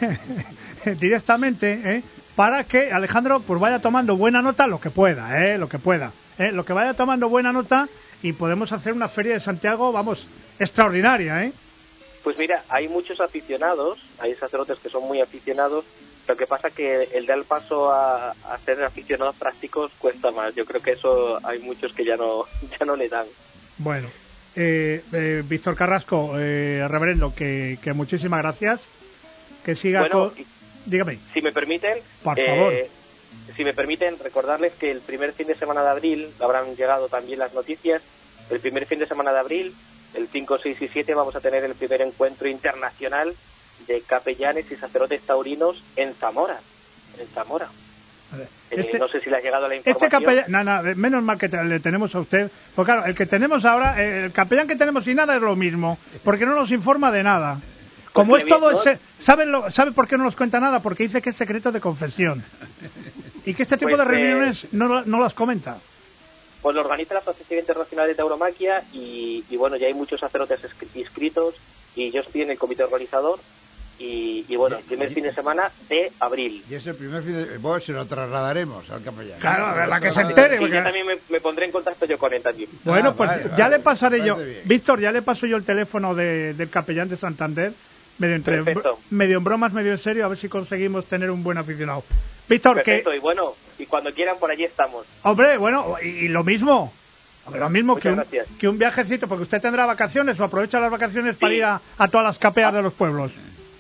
directamente, ¿eh? para que Alejandro pues vaya tomando buena nota lo que pueda, ¿eh? lo que pueda, ¿eh? lo que vaya tomando buena nota, y podemos hacer una feria de Santiago, vamos, extraordinaria, ¿eh? Pues mira, hay muchos aficionados, hay sacerdotes que son muy aficionados. Lo que pasa que el dar el paso a, a ser aficionados prácticos cuesta más. Yo creo que eso hay muchos que ya no ya no le dan. Bueno, eh, eh, Víctor Carrasco, eh, reverendo, que, que muchísimas gracias. Que siga bueno, con... Dígame. Si me permiten, por eh, favor. Si me permiten, recordarles que el primer fin de semana de abril, habrán llegado también las noticias, el primer fin de semana de abril, el cinco, seis y siete, vamos a tener el primer encuentro internacional de capellanes y sacerdotes taurinos en Zamora, en Zamora. Este, eh, no sé si le ha llegado la información. Este capellán, no, no, menos mal que te, le tenemos a usted, porque claro, el que tenemos ahora, el capellán que tenemos y nada es lo mismo, porque no nos informa de nada. Como pues es todo, ¿no? ese, ¿sabe, lo, ¿sabe por qué no nos cuenta nada? Porque dice que es secreto de confesión. Y que este tipo pues, de reuniones eh, no, no las comenta. Pues lo organiza la Asociación Internacional de Tauromaquia y, y bueno, ya hay muchos sacerdotes inscritos y yo estoy en el comité organizador. Y, y bueno, el primer fin de semana de abril. Y es el primer fin de... Bueno, se lo trasladaremos al capellán. Claro, a la que se entere. Y porque... yo también me, me pondré en contacto yo con él también. Bueno, ah, pues vale, ya vale, le pasaré yo. bien. Víctor, ya le paso yo el teléfono de, del capellán de Santander. Medio, entre, Perfecto. medio en bromas, medio en serio, a ver si conseguimos tener un buen aficionado. Víctor, Perfecto, que... y bueno, y cuando quieran por allí estamos. Hombre, bueno, y, y lo mismo. Lo mismo que un, que un viajecito, porque usted tendrá vacaciones o aprovecha las vacaciones sí. para ir a, a todas las capeas de los pueblos.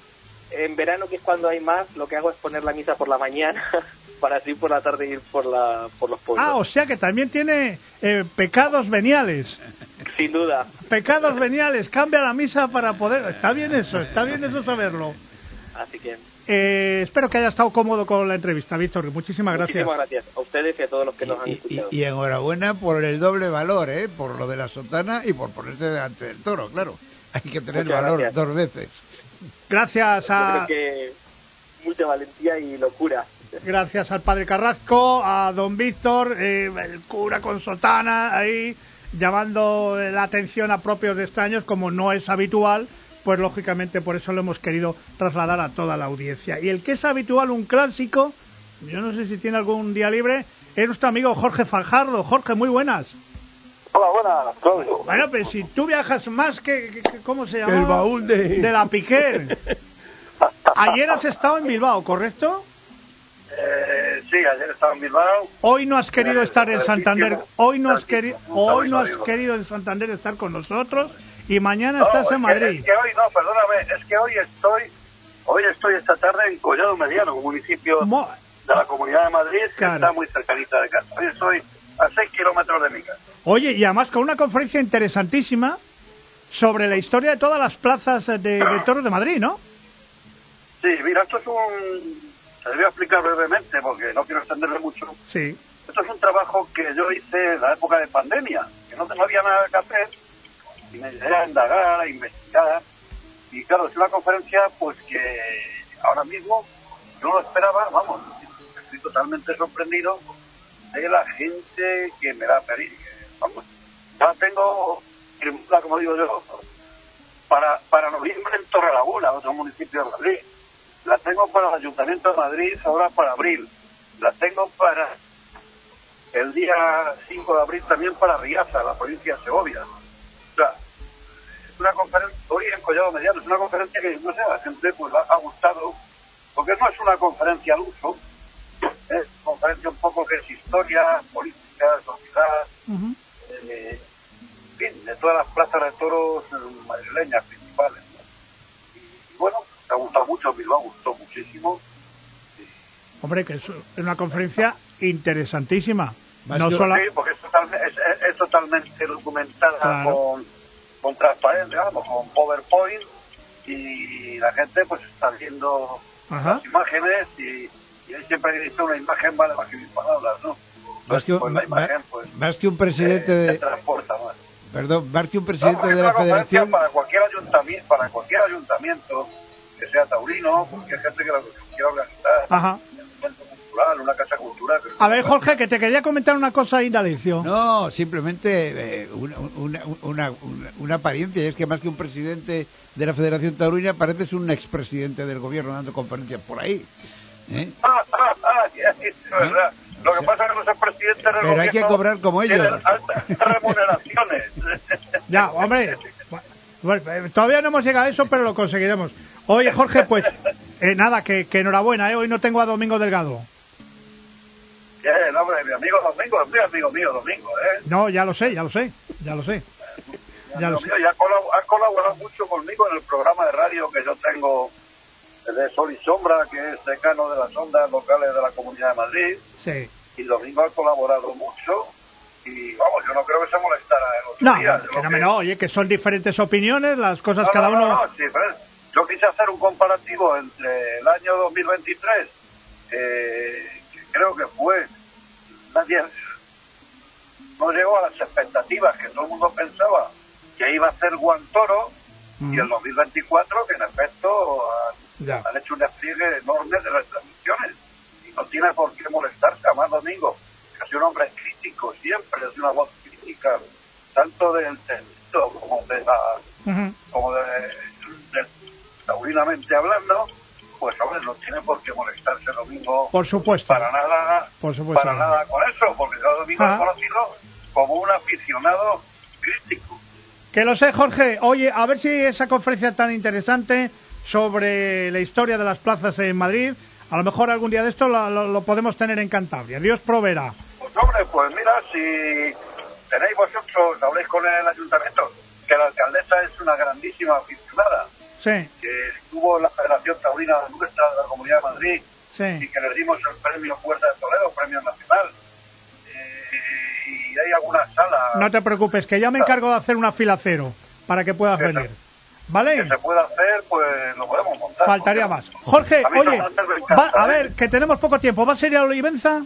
En verano, que es cuando hay más, lo que hago es poner la misa por la mañana para así por la tarde ir por la por los pueblos. Ah, o sea que también tiene eh, pecados veniales. Sin duda. Pecados veniales, cambia la misa para poder... Está bien eso, está bien eso saberlo. Así que... Eh, espero que haya estado cómodo con la entrevista, Víctor. Muchísimas gracias. Muchísimas gracias a ustedes y a todos los que nos han y, escuchado. Y, y enhorabuena por el doble valor, ¿eh? Por lo de la sotana y por ponerse delante del toro, claro. Hay que tener Muchas valor gracias. dos veces. Gracias a... Yo creo que mucha valentía y locura. Gracias al padre Carrasco, a don Víctor, eh, el cura con sotana, ahí llamando la atención a propios de extraños, como no es habitual, pues lógicamente por eso lo hemos querido trasladar a toda la audiencia. Y el que es habitual, un clásico, yo no sé si tiene algún día libre, es nuestro amigo Jorge Fajardo. Jorge, muy buenas. Hola, buenas, Claudio. Bueno, pero si tú viajas más que, que, que ¿cómo se llama? El baúl de... de la Piquer. Ayer has estado en Bilbao, ¿correcto? Eh, sí, ayer estaba en Bilbao. Hoy no has querido estar en Santander. Hoy no has querido, hoy no has querido en Santander estar con nosotros. y mañana No, estás es en que- Madrid. Es que hoy, no, perdóname, es que hoy estoy, hoy estoy esta tarde en Collado Mediano, un municipio Mo- de la Comunidad de Madrid, que Claro. está muy cercanita de casa. Hoy estoy a seis kilómetros de mi casa. Oye, y además con una conferencia interesantísima sobre la historia de todas las plazas de, de toros de Madrid, ¿no? Sí, mira, esto es un... Te voy a explicar brevemente, porque no quiero extenderme mucho. Sí. Esto es un trabajo que yo hice en la época de pandemia, que no, no había nada que hacer, y me dediqué a indagar, a investigar, y claro, es una conferencia pues que ahora mismo no lo esperaba, vamos, estoy totalmente sorprendido de la gente que me va a pedir, que, vamos, ya tengo, firmada, como digo yo, para, para noviembre en Torrelaguna, otro municipio de Madrid, la tengo para el Ayuntamiento de Madrid ahora para abril, la tengo para el día cinco de abril también para Riaza, la provincia de Segovia. O sea, es una conferencia, hoy en Collado Mediano, es una conferencia que, no sé, a la gente pues ha gustado, porque no es una conferencia al uso, es una conferencia un poco que es historia, política, sociedad, Uh-huh. eh, en fin, de todas las plazas de toros madrileñas principales, ¿no? Y, y bueno, me ha gustado mucho, Bilbao gustó muchísimo. Hombre, que es una conferencia interesantísima. Más No yo- sola... Sí, porque es totalmente, es, es- es totalmente documentada Claro. con, con transparencia, vamos, con PowerPoint, y la gente pues está viendo Ajá. las imágenes, y, y ahí siempre que dice una imagen vale más que mil palabras, ¿no? Más que, Pues la ma- ma- imagen pues más que un presidente eh, te de... transporta más. Perdón, más que un No, presidente porque de es la una conferencia federación... para cualquier ayuntamiento, para cualquier ayuntamiento que sea taurino, cualquier gente que la que quiera organizar, Ajá. un centro cultural, una casa cultural. que- A ver, Jorge, que te quería comentar una cosa, Indalecio. No, simplemente eh, una, una, una, una, una apariencia. Y es que más que un presidente de la Federación Taurina, pareces un expresidente del gobierno dando conferencias por ahí. ¿eh? Ah, ah, ah, ya, es verdad. Lo que pasa es que los presidentes del Pero hay que gobierno cobrar como ellos. tienen altas remuneraciones. Ya, hombre. Bueno, eh, todavía no hemos llegado a eso, pero lo conseguiremos. Oye, Jorge, pues eh, nada, que, que enhorabuena, ¿eh? Hoy no tengo a Domingo Delgado. Bien, hombre, mi amigo Domingo, es muy amigo mío Domingo, ¿eh? No, ya lo sé, ya lo sé, ya lo sé. Mi Ya amigo lo sé. mío, y ha, colab- ha colaborado mucho conmigo en el programa de radio que yo tengo de Sol y Sombra, que es decano de las ondas locales de la Comunidad de Madrid. Sí. Y Domingo ha colaborado mucho, y vamos, yo no creo que se molestara en otros No, días. que Yo no, que- me no, oye, que son diferentes opiniones, las cosas No, cada no, no, uno... no, sí, pero yo quise hacer un comparativo entre el año dos mil veintitrés, eh, que creo que fue, nadie no llegó a las expectativas que todo el mundo pensaba que iba a ser Guantoro, Mm. y el dos mil veinticuatro, que en efecto han, Ya. han hecho un despliegue enorme de retransmisiones, y no tiene por qué molestarse. Además, Domingo, que ha sido un hombre crítico siempre, es una voz crítica, tanto del texto como de la Ujú. como de, de taurinamente hablando, pues hombre, no tiene por qué molestarse Domingo Por supuesto. para nada, Por supuesto. para nada con eso, porque cada Domingo Ah. es conocido como un aficionado crítico. Que lo sé, Jorge. Oye, a ver si esa conferencia tan interesante sobre la historia de las plazas en Madrid, a lo mejor algún día de esto lo, lo- lo podemos tener en Cantabria. Dios proveerá. Pues hombre, pues mira, si tenéis vosotros, habléis con el ayuntamiento, que la alcaldesa es una grandísima aficionada, Sí, que estuvo en la Federación Taurina nuestra de la Comunidad de Madrid, y sí. que le dimos el premio Fuerza de Toledo, premio nacional. Eh, y hay alguna sala No te preocupes, que ya me encargo de hacer una fila cero para que puedas Que se- venir. que ¿Vale? se pueda hacer, pues lo podemos montar. Faltaría Porque más. Jorge, a mí oye, Santander me va- encanta, a ¿eh? ver, que tenemos poco tiempo. ¿Vas a ir a Olivenza?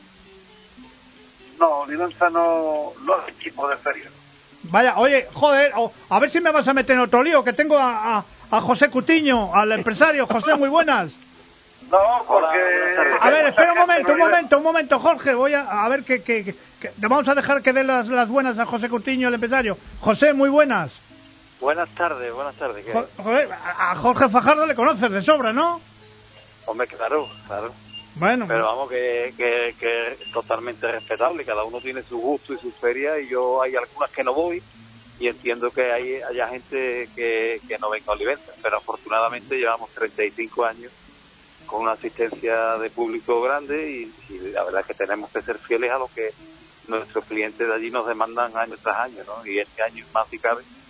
No, Olivenza no, no es equipo de feria. Vaya, oye, joder, o- a ver si me vas a meter en otro lío, que tengo a, a, a José Cutiño, al empresario. José, muy buenas. No, porque... A ver, espera un momento, un momento. momento, un momento, Jorge. Voy a, a ver que, que, que- que- vamos a dejar que dé las, las buenas a José Cutiño, el empresario. José, muy buenas. Buenas tardes, buenas tardes. ¿qué? Jo- joder, a a Jorge Fajardo le conoces de sobra, ¿no? Hombre, claro, claro. Bueno, Pero vamos, que, que, que es totalmente respetable. Cada uno tiene su gusto y su feria, y yo hay algunas que no voy, y entiendo que hay haya gente que, que no venga a Olivenza. Pero afortunadamente llevamos treinta y cinco años con una asistencia de público grande, y, y la verdad es que tenemos que ser fieles a lo que nuestros clientes de allí nos demandan año tras año, ¿no? Y este año más si cabe,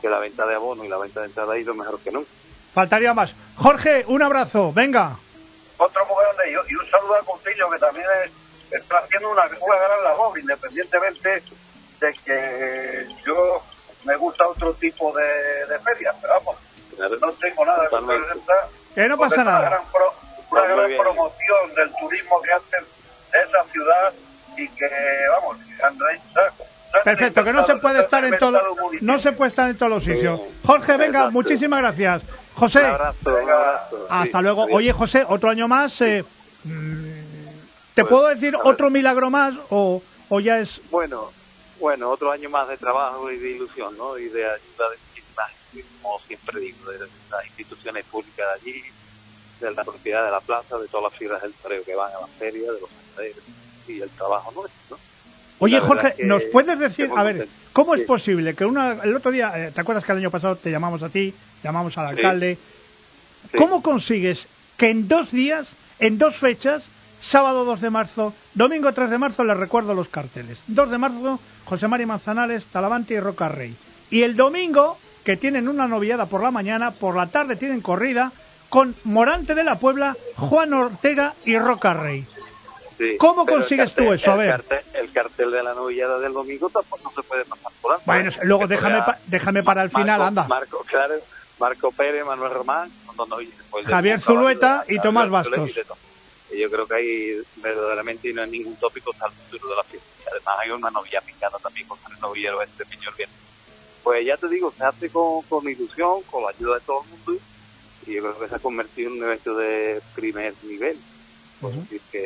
que la venta de abono y la venta de entrada ha ido mejor que nunca. Faltaría más. Jorge, un abrazo, venga. Otro muy grande y, y un saludo a Coutinho, que también es, está haciendo una, una gran labor, independientemente de que yo me gusta otro tipo de, de ferias, pero vamos, claro, no tengo nada que presentar. Que no pasa nada. Una gran, pro, una gran promoción del turismo que hacen de esa ciudad y que, vamos, que han realizado. Perfecto, que no se puede estar en todo, no se puede estar en todos los sitios. Jorge, venga, exacto. Muchísimas gracias. José, un abrazo, un abrazo. Hasta sí, luego. Oye, José, otro año más. Eh, ¿Te pues, puedo decir otro milagro más o, o ya es...? Bueno, bueno, otro año más de trabajo y de ilusión, ¿no? Y de ayuda de muchísimas, como siempre digo, de las instituciones públicas de allí, de la propiedad de la plaza, de todas las figuras del toreo que van a la feria, de los ganaderos y el trabajo nuestro, ¿no? Oye, Jorge, que, ¿nos puedes decir, a ver, cómo sí. es posible que una, el otro día, eh, ¿te acuerdas que el año pasado te llamamos a ti, llamamos al alcalde? Sí. Sí. ¿Cómo consigues que en dos días, en dos fechas, sábado dos de marzo, domingo tres de marzo, les recuerdo los carteles, dos de marzo, José Mari Manzanares, Talavante y Roca Rey, y el domingo, que tienen una noviada por la mañana, por la tarde tienen corrida, con Morante de la Puebla, Juan Ortega y Roca Rey? Sí, ¿cómo consigues cartel, tú eso? A ver. El cartel, el cartel de la novillada del domingo tampoco no se puede pasar por alto. Bueno, luego déjame, pa, déjame para el Marco, final, anda. Marco, claro, Marco Pérez, Manuel Román, no, no, Javier Zulueta y Tomás Bastos. Y yo creo que ahí verdaderamente no hay ningún tópico salvo el futuro de la fiesta. Además hay una novilla picada también con el novillero este Piñor Bien. Pues ya te digo, se hace con, con ilusión, con la ayuda de todo el mundo, y yo creo que se ha convertido en un evento de primer nivel. Puedo uh-huh. decir que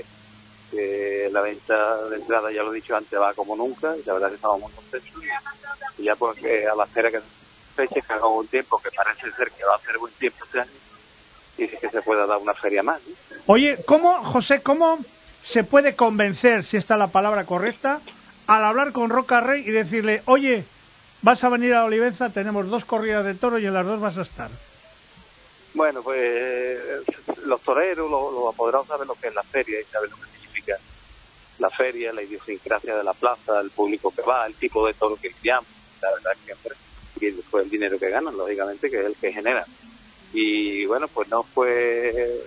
que la venta de entrada, ya lo he dicho antes, va como nunca, y la verdad que estamos muy contentos, y ya pues que a la espera que fecha que haga buen tiempo, que parece ser que va a hacer buen tiempo este año, y que se pueda dar una feria más, ¿no? Oye, ¿cómo, José, cómo se puede convencer, si esta es la palabra correcta, al hablar con Roca Rey y decirle, oye, vas a venir a Olivenza, tenemos dos corridas de toros y en las dos vas a estar? Bueno, pues eh, los toreros, los, los apoderados saben lo que es la feria y saben lo que significa la feria, la idiosincrasia de la plaza, el público que va, el tipo de toro que enviamos, la verdad es que siempre, y después el dinero que ganan, lógicamente, que es el que genera. Y bueno, pues no fue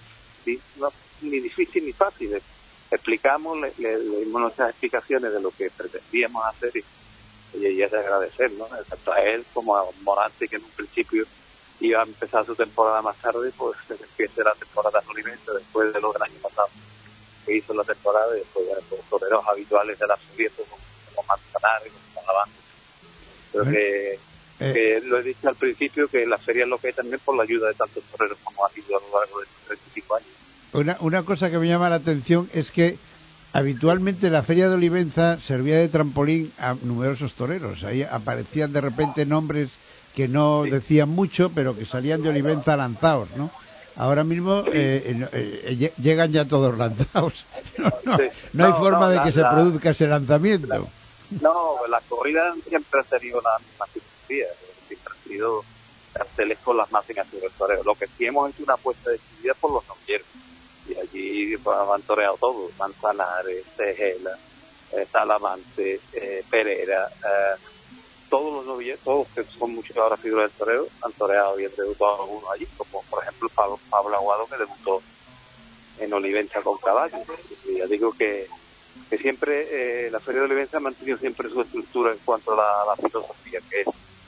no, ni difícil ni fácil. Explicamos, le, le, le dimos nuestras explicaciones de lo que pretendíamos hacer y, y es de agradecer, ¿no? Tanto a él como a Morante, que en un principio iba a empezar su temporada más tarde, pues empieza la temporada en Olivenza después de lo del año pasado que hizo la temporada, y después bueno, los toreros habituales de la feria como, como Manzanares, como Talavante. Creo ¿Eh? que, eh. que lo he dicho al principio, que la feria es lo que es también por la ayuda de tantos toreros como ha sido a lo largo de estos treinta y cinco años. Una, una cosa que me llama la atención es que habitualmente la feria de Olivenza servía de trampolín a numerosos toreros. Ahí aparecían de repente nombres que no sí. decían mucho, pero que salían de Olivenza lanzados, ¿no? Ahora mismo sí. eh, eh, llegan ya todos lanzados. No, no, sí. no hay no, forma no, de la, que se la, produzca ese lanzamiento. La, no, las corridas siempre han tenido la misma filosofía, siempre han sido carteles con las máximas sobre el torero. Lo que sí hemos hecho una apuesta decidida por los novilleros. Y allí pues, han toreado todos, Manzanares, Tejela, eh, Talavante, eh, Pereira, eh, todos los novilleros, todos que son muchos ahora figuras del toreo, han toreado y han debutado algunos allí, como por ejemplo Pablo, Pablo Aguado, que debutó en Olivenza con caballos. Y ya digo que, que siempre eh, la Feria de Olivenza ha mantenido siempre su estructura en cuanto a la, la filosofía, que es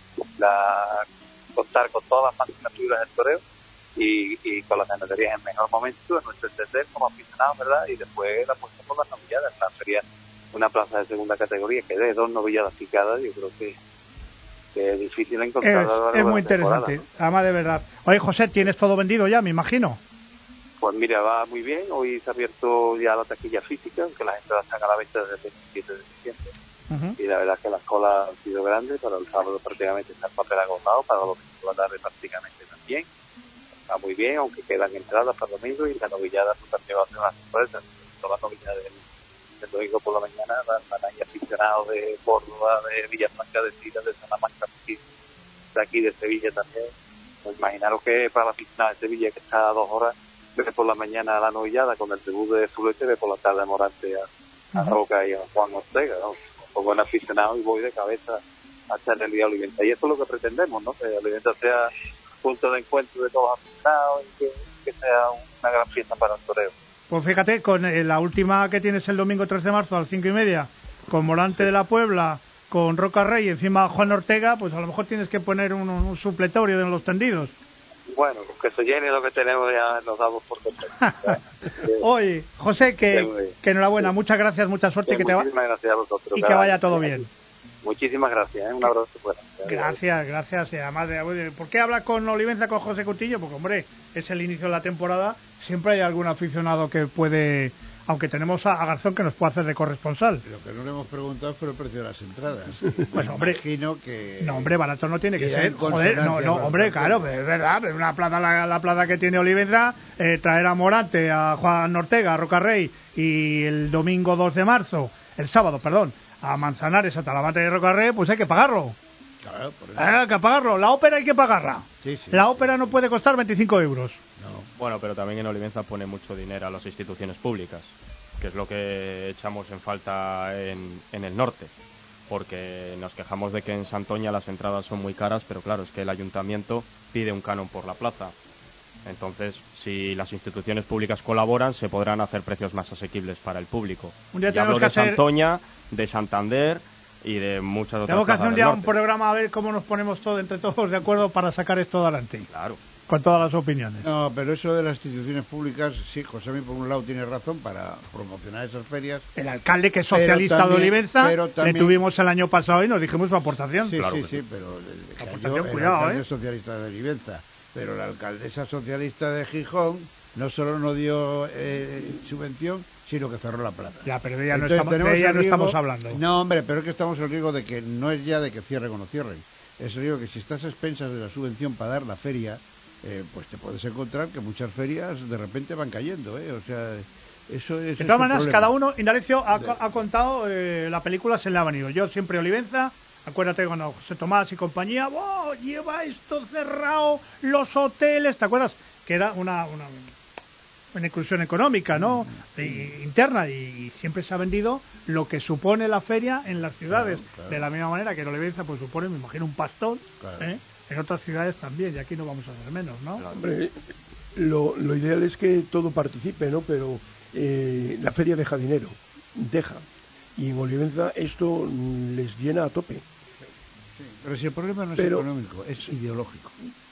la contar con todas las máximas figuras del toreo y, y con las ganaderías en mejor momento, en nuestro entender, como aficionados, ¿verdad? Y después la puesta por las novilladas. La feria, una plaza de segunda categoría que dé dos novilladas picadas, yo creo que que es difícil encontrar. Es, es muy interesante, ¿no? Además de verdad. Oye, José, ¿tienes todo vendido ya, me imagino? Pues mira, va muy bien. Hoy se ha abierto ya la taquilla física, que las entradas están a la venta desde el veintisiete de diciembre. Uh-huh. Y la verdad es que las colas han sido grandes. Para el sábado prácticamente está el papel agotado, para los que la tarde prácticamente también. Está muy bien, aunque quedan entradas para el domingo, y la novillada pues también va a ser una sorpresa. Toda la novillada del el domingo por la mañana van a ir aficionados de Córdoba, de Villafranca de Sila, de Salamanca, de aquí de Sevilla también. Pues imaginaros que para la aficionada de Sevilla, que está a dos horas, ve por la mañana a la novillada con el debut de Zulete, ve por la tarde a Morante, a, a Roca y a Juan Ortega, ¿no? Un buen aficionado, y voy de cabeza a echarle el día a Olivenza. Y eso es lo que pretendemos, ¿no? Que Olivenza sea punto de encuentro de todos los aficionados y que, que sea una gran fiesta para el toreo. Pues fíjate, con eh, la última que tienes el domingo tres de marzo a las cinco y media, con Morante de la Puebla, con Roca Rey y encima Juan Ortega, pues a lo mejor tienes que poner un, un supletorio de los tendidos. Bueno, que se llene lo que tenemos ya nos damos por completo. Oye, José, que, que enhorabuena, sí. Muchas gracias, mucha suerte, que te va... gracias a vosotros, y que vaya todo bien. Muchísimas gracias, ¿eh? Un abrazo fuera. Gracias, gracias. Y además, de, ¿por qué habla con Olivenza, con José Coutinho? Porque, hombre, es el inicio de la temporada, siempre hay algún aficionado que puede... Aunque tenemos a Garzón que nos puede hacer de corresponsal. Lo que no le hemos preguntado fue el precio de las entradas. Pues hombre, imagino que... No, hombre, barato no tiene que ser. Joder, no, no, hombre, claro, es verdad. Una plaza, la, la plaza que tiene Olivenza, eh, traer a Morante, a Juan Ortega, a Roca Rey y el domingo dos de marzo, el sábado, perdón, a Manzanares, a Talavante y Roca Rey, pues hay que pagarlo. Claro, por eso. Hay que pagarlo. La ópera hay que pagarla. Sí, sí, la ópera no puede costar veinticinco euros. No. Bueno, pero también en Olivenza pone mucho dinero a las instituciones públicas, que es lo que echamos en falta en, en el norte, porque nos quejamos de que en Santoña las entradas son muy caras, pero claro, es que el ayuntamiento pide un canon por la plaza. Entonces, si las instituciones públicas colaboran, se podrán hacer precios más asequibles para el público. Un día y hablo que de hacer... Santoña, de Santander y de muchas otras Tenemos que hacer un día un programa a ver cómo nos ponemos todos entre todos de acuerdo para sacar esto adelante. Claro. Con todas las opiniones. No, pero eso de las instituciones públicas, sí, José, por un lado tiene razón para promocionar esas ferias. El alcalde, que es socialista también, de Olivenza, también... le tuvimos el año pasado y nos dijimos su aportación. Sí, claro sí, que sí, pero el, aportación, el cuidado, alcalde ¿eh? socialista de Olivenza, pero la alcaldesa socialista de Gijón no solo no dio eh, subvención, sino que cerró la plaza. Ya, pero de ella no, estamos, de ella no riesgo, estamos hablando. No, hombre, pero es que estamos en riesgo de que no es ya de que cierren o no cierren. Es el riesgo que si estás a expensas de la subvención para dar la feria, eh, pues te puedes encontrar que muchas ferias de repente van cayendo, ¿eh? O sea, eso es... De todas maneras, cada uno, Indalecio ha, ha contado eh, la película Se le ha venido. Yo siempre Olivenza, acuérdate cuando José Tomás y compañía, ¡oh, lleva esto cerrado, los hoteles! ¿Te acuerdas? Que era una... una una inclusión económica, ¿no? Y, interna, y, y siempre se ha vendido lo que supone la feria en las ciudades, claro, claro. De la misma manera que en Olivenza pues supone, me imagino, un pastón, claro. ¿eh? En otras ciudades también, y aquí no vamos a hacer menos, ¿no? Claro. Hombre, lo, lo ideal es que todo participe, ¿no? Pero eh, la feria deja dinero, deja, y en Olivenza esto les llena a tope. Sí, pero si el problema no es pero, económico, es ideológico.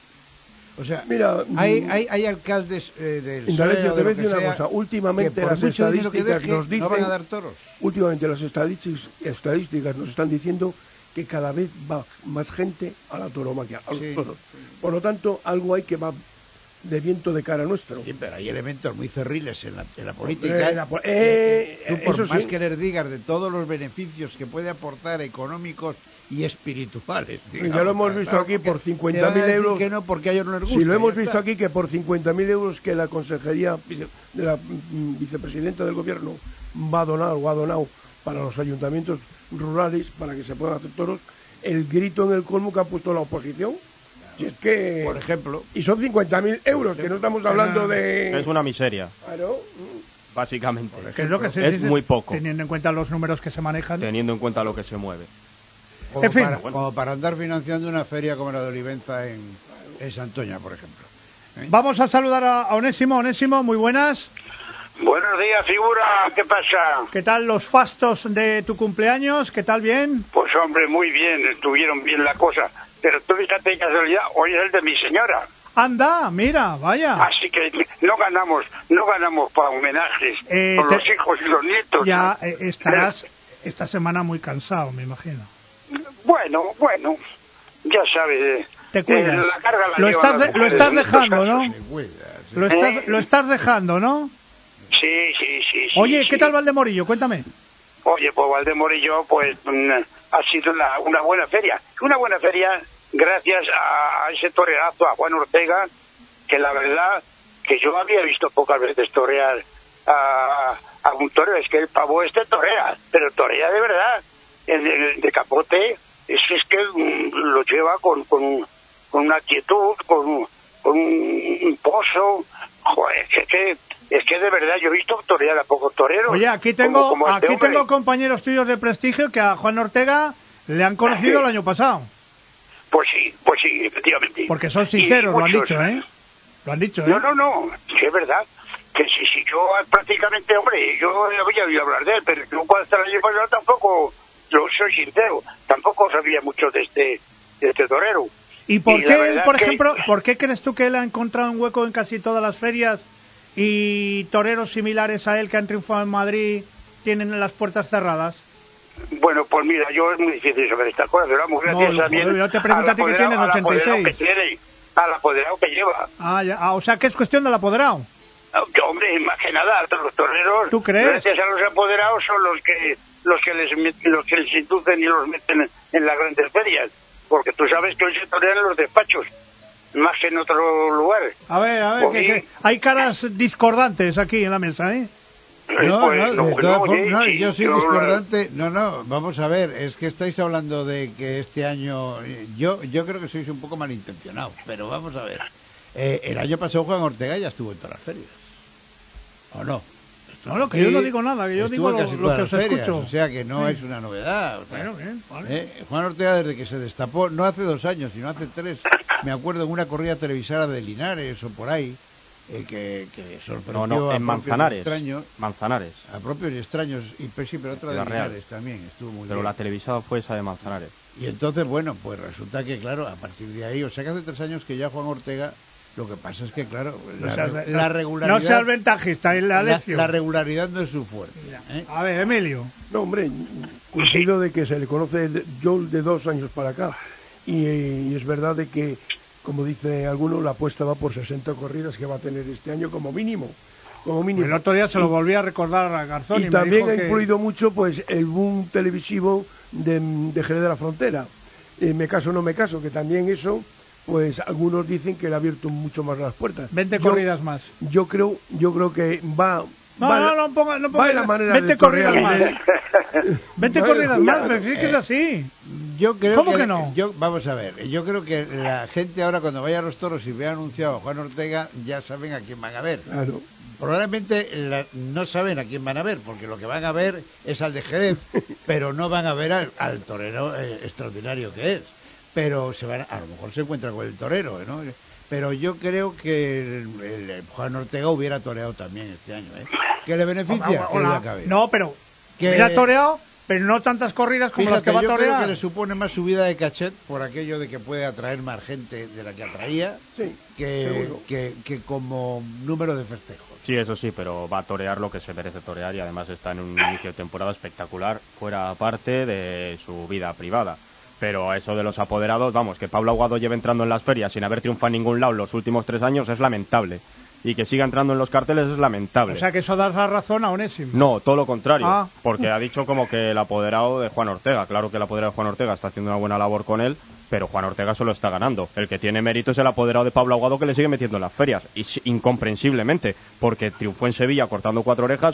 O sea, mira, hay, hay, hay alcaldes eh, del Indalecio, te voy a decir una cosa. Últimamente las estadísticas nos dicen, no van a dar toros. Últimamente las estadísticas, estadísticas nos están diciendo que cada vez va más gente a la tauromaquia, a los sí, toros. Sí. Por lo tanto, algo hay que va de viento de cara nuestro. Sí, pero hay elementos muy cerriles en la, en la política. Eh, la, eh, Tú, por eso más sí. que les digas de todos los beneficios que puede aportar económicos y espirituales. Digamos, ya lo hemos visto claro, aquí por cincuenta mil euros. Que no, porque a ellos no les gusta. Sí, lo hemos visto aquí que por cincuenta mil euros que la consejería de la vicepresidenta del gobierno va a donar o ha donado para los ayuntamientos rurales para que se puedan hacer toros, el grito en el colmo que ha puesto la oposición. Si es que, por ejemplo, y son cincuenta mil euros, que no estamos hablando de... Es una miseria. Claro. Básicamente. ¿Qué es lo que se es dice? muy poco. Teniendo en cuenta los números que se manejan. Teniendo en cuenta lo que se mueve. Como, en fin, para, bueno. como para andar financiando una feria como la de Olivenza en, en Santoña, por ejemplo. ¿Eh? Vamos a saludar a Onésimo. Onésimo, muy buenas. Buenos días, figura. ¿Qué pasa? ¿Qué tal los fastos de tu cumpleaños? ¿Qué tal, bien? Pues hombre, muy bien. Estuvieron bien la cosa. Pero tú fíjate, casualidad, hoy es el de mi señora. Anda, mira, vaya. Así que no ganamos, no ganamos para homenajes eh, con te... los hijos y los nietos. Ya eh, estarás esta semana muy cansado, me imagino. Bueno, bueno, ya sabes. Te cuidas. Eh, la carga la lo, estás de, lo estás dejando, ¿no? Cuidas, sí. Lo estás, ¿Eh? lo estás dejando, ¿no? Sí, sí, sí. Oye, sí, ¿qué sí. tal Valdemorillo? Cuéntame. Oye, pues Valdemorillo, pues mm, ha sido una, una buena feria. Una buena feria gracias a, a ese toreazo, a Juan Ortega, que la verdad que yo había visto pocas veces torear a, a un torero. Es que el pavo este torea, pero torea de verdad. El, el de capote, es, es que mm, lo lleva con, con, con una quietud, con, con un pozo. Joder, es que, es que de verdad yo he visto torear a pocos toreros. Oye, aquí tengo, como, como este aquí hombre. tengo compañeros tuyos de prestigio que a Juan Ortega le han conocido Sí. el año pasado. Pues sí, pues sí, efectivamente. Porque son sinceros, Y lo han muchos- dicho, ¿eh? Lo han dicho, ¿eh? No, no, no, sí es verdad. Que si, si yo prácticamente, hombre, yo había oído hablar de él, pero yo cuando estaba el año pasado tampoco, yo soy sincero, tampoco sabía mucho de este, de este torero. ¿Y por Y la qué, verdad por que- ejemplo, por qué crees tú que él ha encontrado un hueco en casi todas las ferias y toreros similares a él que han triunfado en Madrid tienen las puertas cerradas? Bueno, pues mira, yo es muy difícil saber estas cosas, pero vamos, gracias No, a mí. joder, yo te pregunto a ti que tienes ochenta y seis. Que tiene, al apoderado que lleva. Ah, ya, ah, o sea que es cuestión del apoderado. Que, hombre, más que nada, los toreros, ¿Tú crees? gracias a los apoderados, son los que los que les met- los que les inducen y los meten en, en las grandes ferias, porque tú sabes que hoy se torean en los despachos, más que en otro lugar. A ver, a ver, Pues que, sí. que hay caras discordantes aquí en la mesa, ¿eh? No, Pues, no, de no, todas no, formas, sí, no, sí, yo soy yo- discordante. No, no, vamos a ver, es que estáis hablando de que este año. eh, Yo yo creo que sois un poco malintencionados, pero vamos a ver. Eh, el año pasado Juan Ortega ya estuvo en todas las ferias. ¿O no? No, lo que yo no digo nada, que yo Estuvo digo en lo, casi lo todas que las os ferias, escucho. O sea que no Sí. es una novedad. o sea, Bueno, bien, vale. eh, Juan Ortega, desde que se destapó, no hace dos años, sino hace tres, me acuerdo en una corrida televisada de Linares o por ahí, eh, que, que sorprendió No, no, a en propios y Manzanares. extraños. Manzanares. A propios y extraños, y pues sí, pero otra de Ciudad Real. Linares también, estuvo muy Pero bien. la televisada fue esa de Manzanares. Y entonces, bueno, pues resulta que, claro, a partir de ahí, o sea que hace tres años que ya Juan Ortega, lo que pasa es que, claro, No la, seas- re- no- la regularidad... No seas ventajista, el la, Alecio. la regularidad no es su fuerte. ¿eh? A ver, Emilio. No, hombre, coincido de que se le conoce de- yo de dos años para acá. Y, y es verdad de que, como dice alguno, la apuesta va por sesenta corridas que va a tener este año como mínimo. Como mínimo. El otro día se lo Y- volví a recordar a Garzón y, Y me también dijo ha que- influido mucho pues el boom televisivo de, de Jerez de la Frontera. Eh, me caso o no me caso, que también eso, pues algunos dicen que le ha abierto mucho más las puertas. veinte Yo- corridas más. Yo creo, yo creo que va. No, va no, no, ponga, no ponga. va en la manera veinte de corridas torear más. de él. veinte Bueno, corridas más, claro, pero sí que es eh, así. Yo creo ¿Cómo que, que no? Yo, vamos a ver, yo creo que la gente ahora cuando vaya a los toros y vea anunciado a Juan Ortega, ya saben a quién van a ver. Claro. Probablemente la- no saben a quién van a ver, porque lo que van a ver es al de Jerez, pero no van a ver al, al torero eh, extraordinario que es. Pero se van a, a lo mejor se encuentra con el torero, ¿no? Pero yo creo que el, el- el Juan Ortega hubiera toreado también este año, ¿eh? Que le beneficia, Hola, que hola. duda cabe. No, pero Que- hubiera toreado, pero no tantas corridas como las Fíjate, que va a yo creo torear. que le supone más subida de cachet por aquello de que puede atraer más gente de la que atraía Sí, que, seguro. que, que como número de festejos. Sí, eso sí, pero va a torear lo que se merece torear y además está en un inicio de temporada espectacular, fuera parte de su vida privada. Pero a eso de los apoderados, vamos, que Pablo Aguado lleve entrando en las ferias sin haber triunfado en ningún lado los últimos tres años es lamentable. Y que siga entrando en los carteles es lamentable. O sea que eso da la razón a Onésimo. No, todo lo contrario, Ah. porque ha dicho como que el apoderado de Juan Ortega, claro que el apoderado de Juan Ortega está haciendo una buena labor con él, pero Juan Ortega solo está ganando. El que tiene mérito es el apoderado de Pablo Aguado que le sigue metiendo en las ferias, y s- incomprensiblemente, porque triunfó en Sevilla cortando cuatro orejas,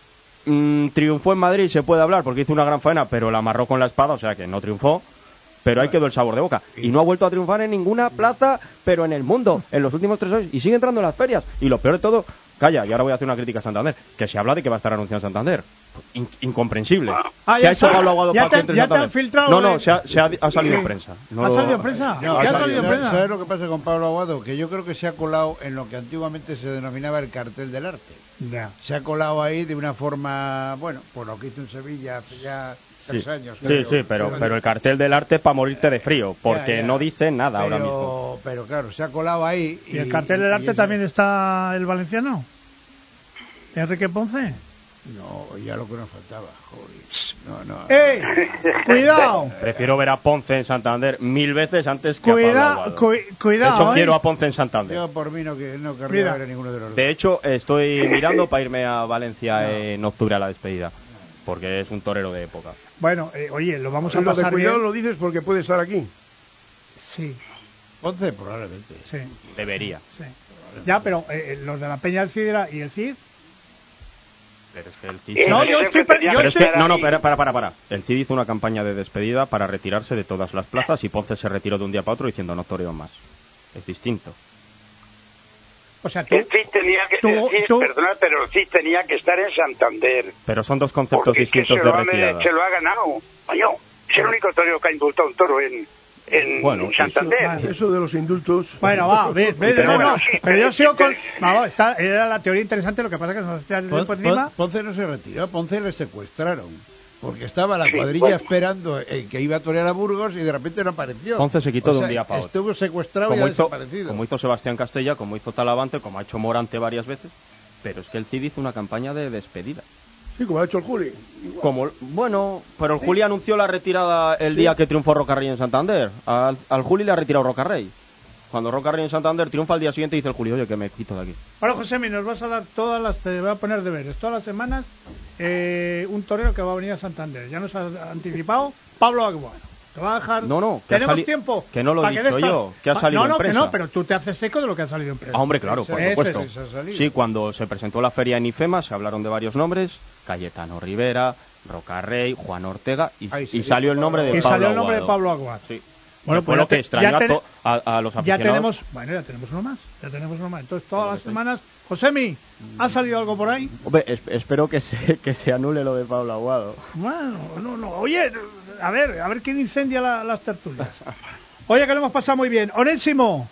mm, triunfó en Madrid, se puede hablar, porque hizo una gran faena, pero la amarró con la espada, o sea que no triunfó. Pero ahí quedó el sabor de boca. Y no ha vuelto a triunfar en ninguna plaza, pero en el mundo, en los últimos tres años. Y sigue entrando en las ferias. Y lo peor de todo, calla, y ahora voy a hacer una crítica a Santander, que se habla de que va a estar anunciado en Santander. In- incomprensible. Ah, ¿Qué ya ha hecho está. Pablo Aguado Ya para que te- entre en ya te Santander? han filtrado No, no, de- se ha, se ha- ha salido Sí. en prensa. No ¿Ha lo- salido en prensa? No, ¿Qué ha ¿sabes- salido en ¿sabes, prensa? ¿Sabes lo que pasa con Pablo Aguado? Que yo creo que se ha colado en lo que antiguamente se denominaba el cartel del arte. Ya. Se ha colado ahí de una forma, bueno, por lo que hizo en Sevilla hace ya tres Sí, años. sí, creo. sí, pero, pero el cartel del arte es para morirte de frío, porque Ya, ya. no dice nada pero, ahora mismo. Pero claro, se ha colado ahí. ¿Y el cartel del y arte eso- también está el valenciano? ¿Enrique Ponce? No, ya lo que nos faltaba, joder. No, no. ¡Ey! ¡Cuidado! Prefiero ver a Ponce en Santander mil veces antes que a Cuida, Pablo Aguado. cu- De cuidado, hecho, ¿eh? quiero a Ponce en Santander. Yo por mí no, que, no querría Mira. ver a ninguno de los dos. De hecho, estoy mirando para irme a Valencia en octubre a la despedida, porque es un torero de época. Bueno, eh, oye, lo vamos a Lo de pasar cuidado bien. lo dices porque puede estar aquí. Sí, Ponce, probablemente. sí, Debería. sí. Ya, pero eh, eh, los de la Peña del Cidra y el Cid. Pero es que el Cid... Eh, No, pero yo es estoy que pe- tenía yo Pero es que que, no, no, estar para, ahí. para, para, para. El Cid hizo una campaña de despedida para retirarse de todas las plazas y Ponce se retiró de un día para otro diciendo no toreo más. Es distinto. O sea, tú, El C I S tenía que, tú- el C I S, tú- perdona, pero el C I S tenía que estar en Santander. Pero son dos conceptos Porque es que distintos se de lo, ha, retirada. se lo ha ganado. Coño, Es el único torero que ha indultado un toro en, en bueno, Santander. Eso, eso de los indultos... Bueno, va, ve, ve, no, no, pero yo sigo con... Vamos, está, era la teoría interesante, lo que pasa es que nos está Pon, por encima. Pon, Ponce no se retiró, Ponce le secuestraron. Porque estaba la Sí, cuadrilla bueno. esperando eh, que iba a torear a Burgos y de repente no apareció. Ponce se quitó O de sea, un día para otro. Estuvo secuestrado Como y ha hizo, desaparecido. como hizo Sebastián Castella, como hizo Talavante, como ha hecho Morante varias veces. Pero es que el Cid hizo una campaña de despedida. Sí, como ha hecho el Juli. Como, bueno, pero el Juli anunció la retirada el Sí. día que triunfó Rocarrey en Santander. Al, al Juli le ha retirado Rocarrey. Cuando Rocarrey en Santander triunfa al día siguiente, dice el Juli, oye, que me quito de aquí. Ahora, Josemi, nos vas a dar todas las... Te voy a poner deberes. Todas las semanas eh, un torero que va a venir a Santander. Ya nos ha anticipado Pablo Aguado. Te va a dejar... No, no, que ha ¿Tenemos sali- tiempo? que no lo he para dicho des- yo, que ha salido No, no, en que prensa. no, pero tú te haces eco de lo que ha salido en prensa. Ah, hombre, claro, por Eso supuesto. es, eso ha salido. Sí, cuando se presentó la feria en IFEMA se hablaron de varios nombres, Cayetano Rivera, Rocarrey, Juan Ortega, y, Ay, sí, y salió el nombre de Y Pablo salió el nombre de Aguado. Pablo Aguado. Sí. Bueno, Que fue pues lo ya que te- extrañó ya a, ten- to- a, a los Ya aficionados. tenemos... Bueno, ya tenemos uno más. Ya tenemos uno más. Entonces, todas las semanas... Josemi, ¿ha salido algo por ahí? Hombre, es- espero que se, que se anule lo de Pablo Aguado. Bueno, no, no. Oye, a ver, a ver quién incendia la- las tertulias. Oye, que lo hemos pasado muy bien. Onésimo,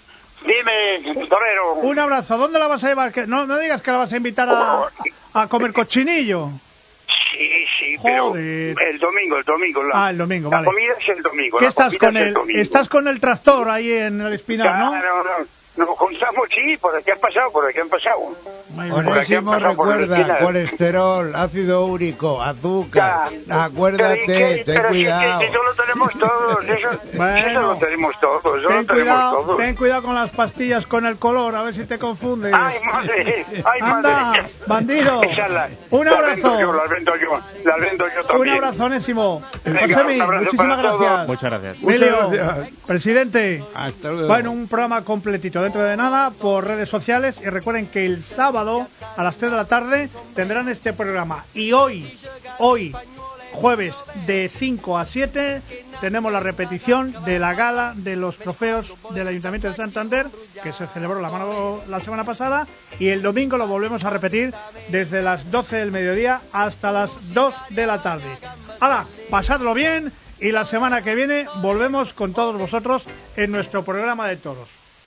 Dime, torero. un abrazo. ¿Dónde la vas a llevar? Que no, no digas que la vas a invitar a, a comer cochinillo. Sí, sí, pero Joder. el domingo, el domingo. La, Ah, el domingo, la vale. comida es el domingo. ¿Qué la estás comida con es el, domingo. estás con el tractor ahí en el Espinar, ¿no? Claro, no. Nos juntamos, sí, por aquí han pasado, por aquí han pasado. Muy bien. Por aquí han Onésimo pasado por el recuerda, esquina. colesterol, ácido úrico, azúcar. Ya. Acuérdate, Pero, ¿y qué? ten Pero si- cuidado. si eso lo tenemos todos, eso, Bueno. eso lo tenemos todos, eso Ten lo tenemos cuidado, todos. ten cuidado con las pastillas con el color, a ver si te confundes. Ay, madre, ay, Anda, madre. bandido. Esas las- Un las abrazo. vendo yo, las vendo yo, las vendo yo Un también. abrazo, Onésimo. Venga, Josemi, un abrazo muchísimas para todos. gracias. Muchas gracias. Emilio, Muchas gracias. presidente. Hasta luego. Bueno, un programa completito dentro de nada por redes sociales y recuerden que el sábado a las tres de la tarde tendrán este programa y hoy, hoy jueves de cinco a siete tenemos la repetición de la gala de los trofeos del Ayuntamiento de Santander que se celebró la, mano, la semana pasada y el domingo lo volvemos a repetir desde las doce del mediodía hasta las dos de la tarde. ¡Hala! Pasadlo bien y la semana que viene volvemos con todos vosotros en nuestro programa de toros.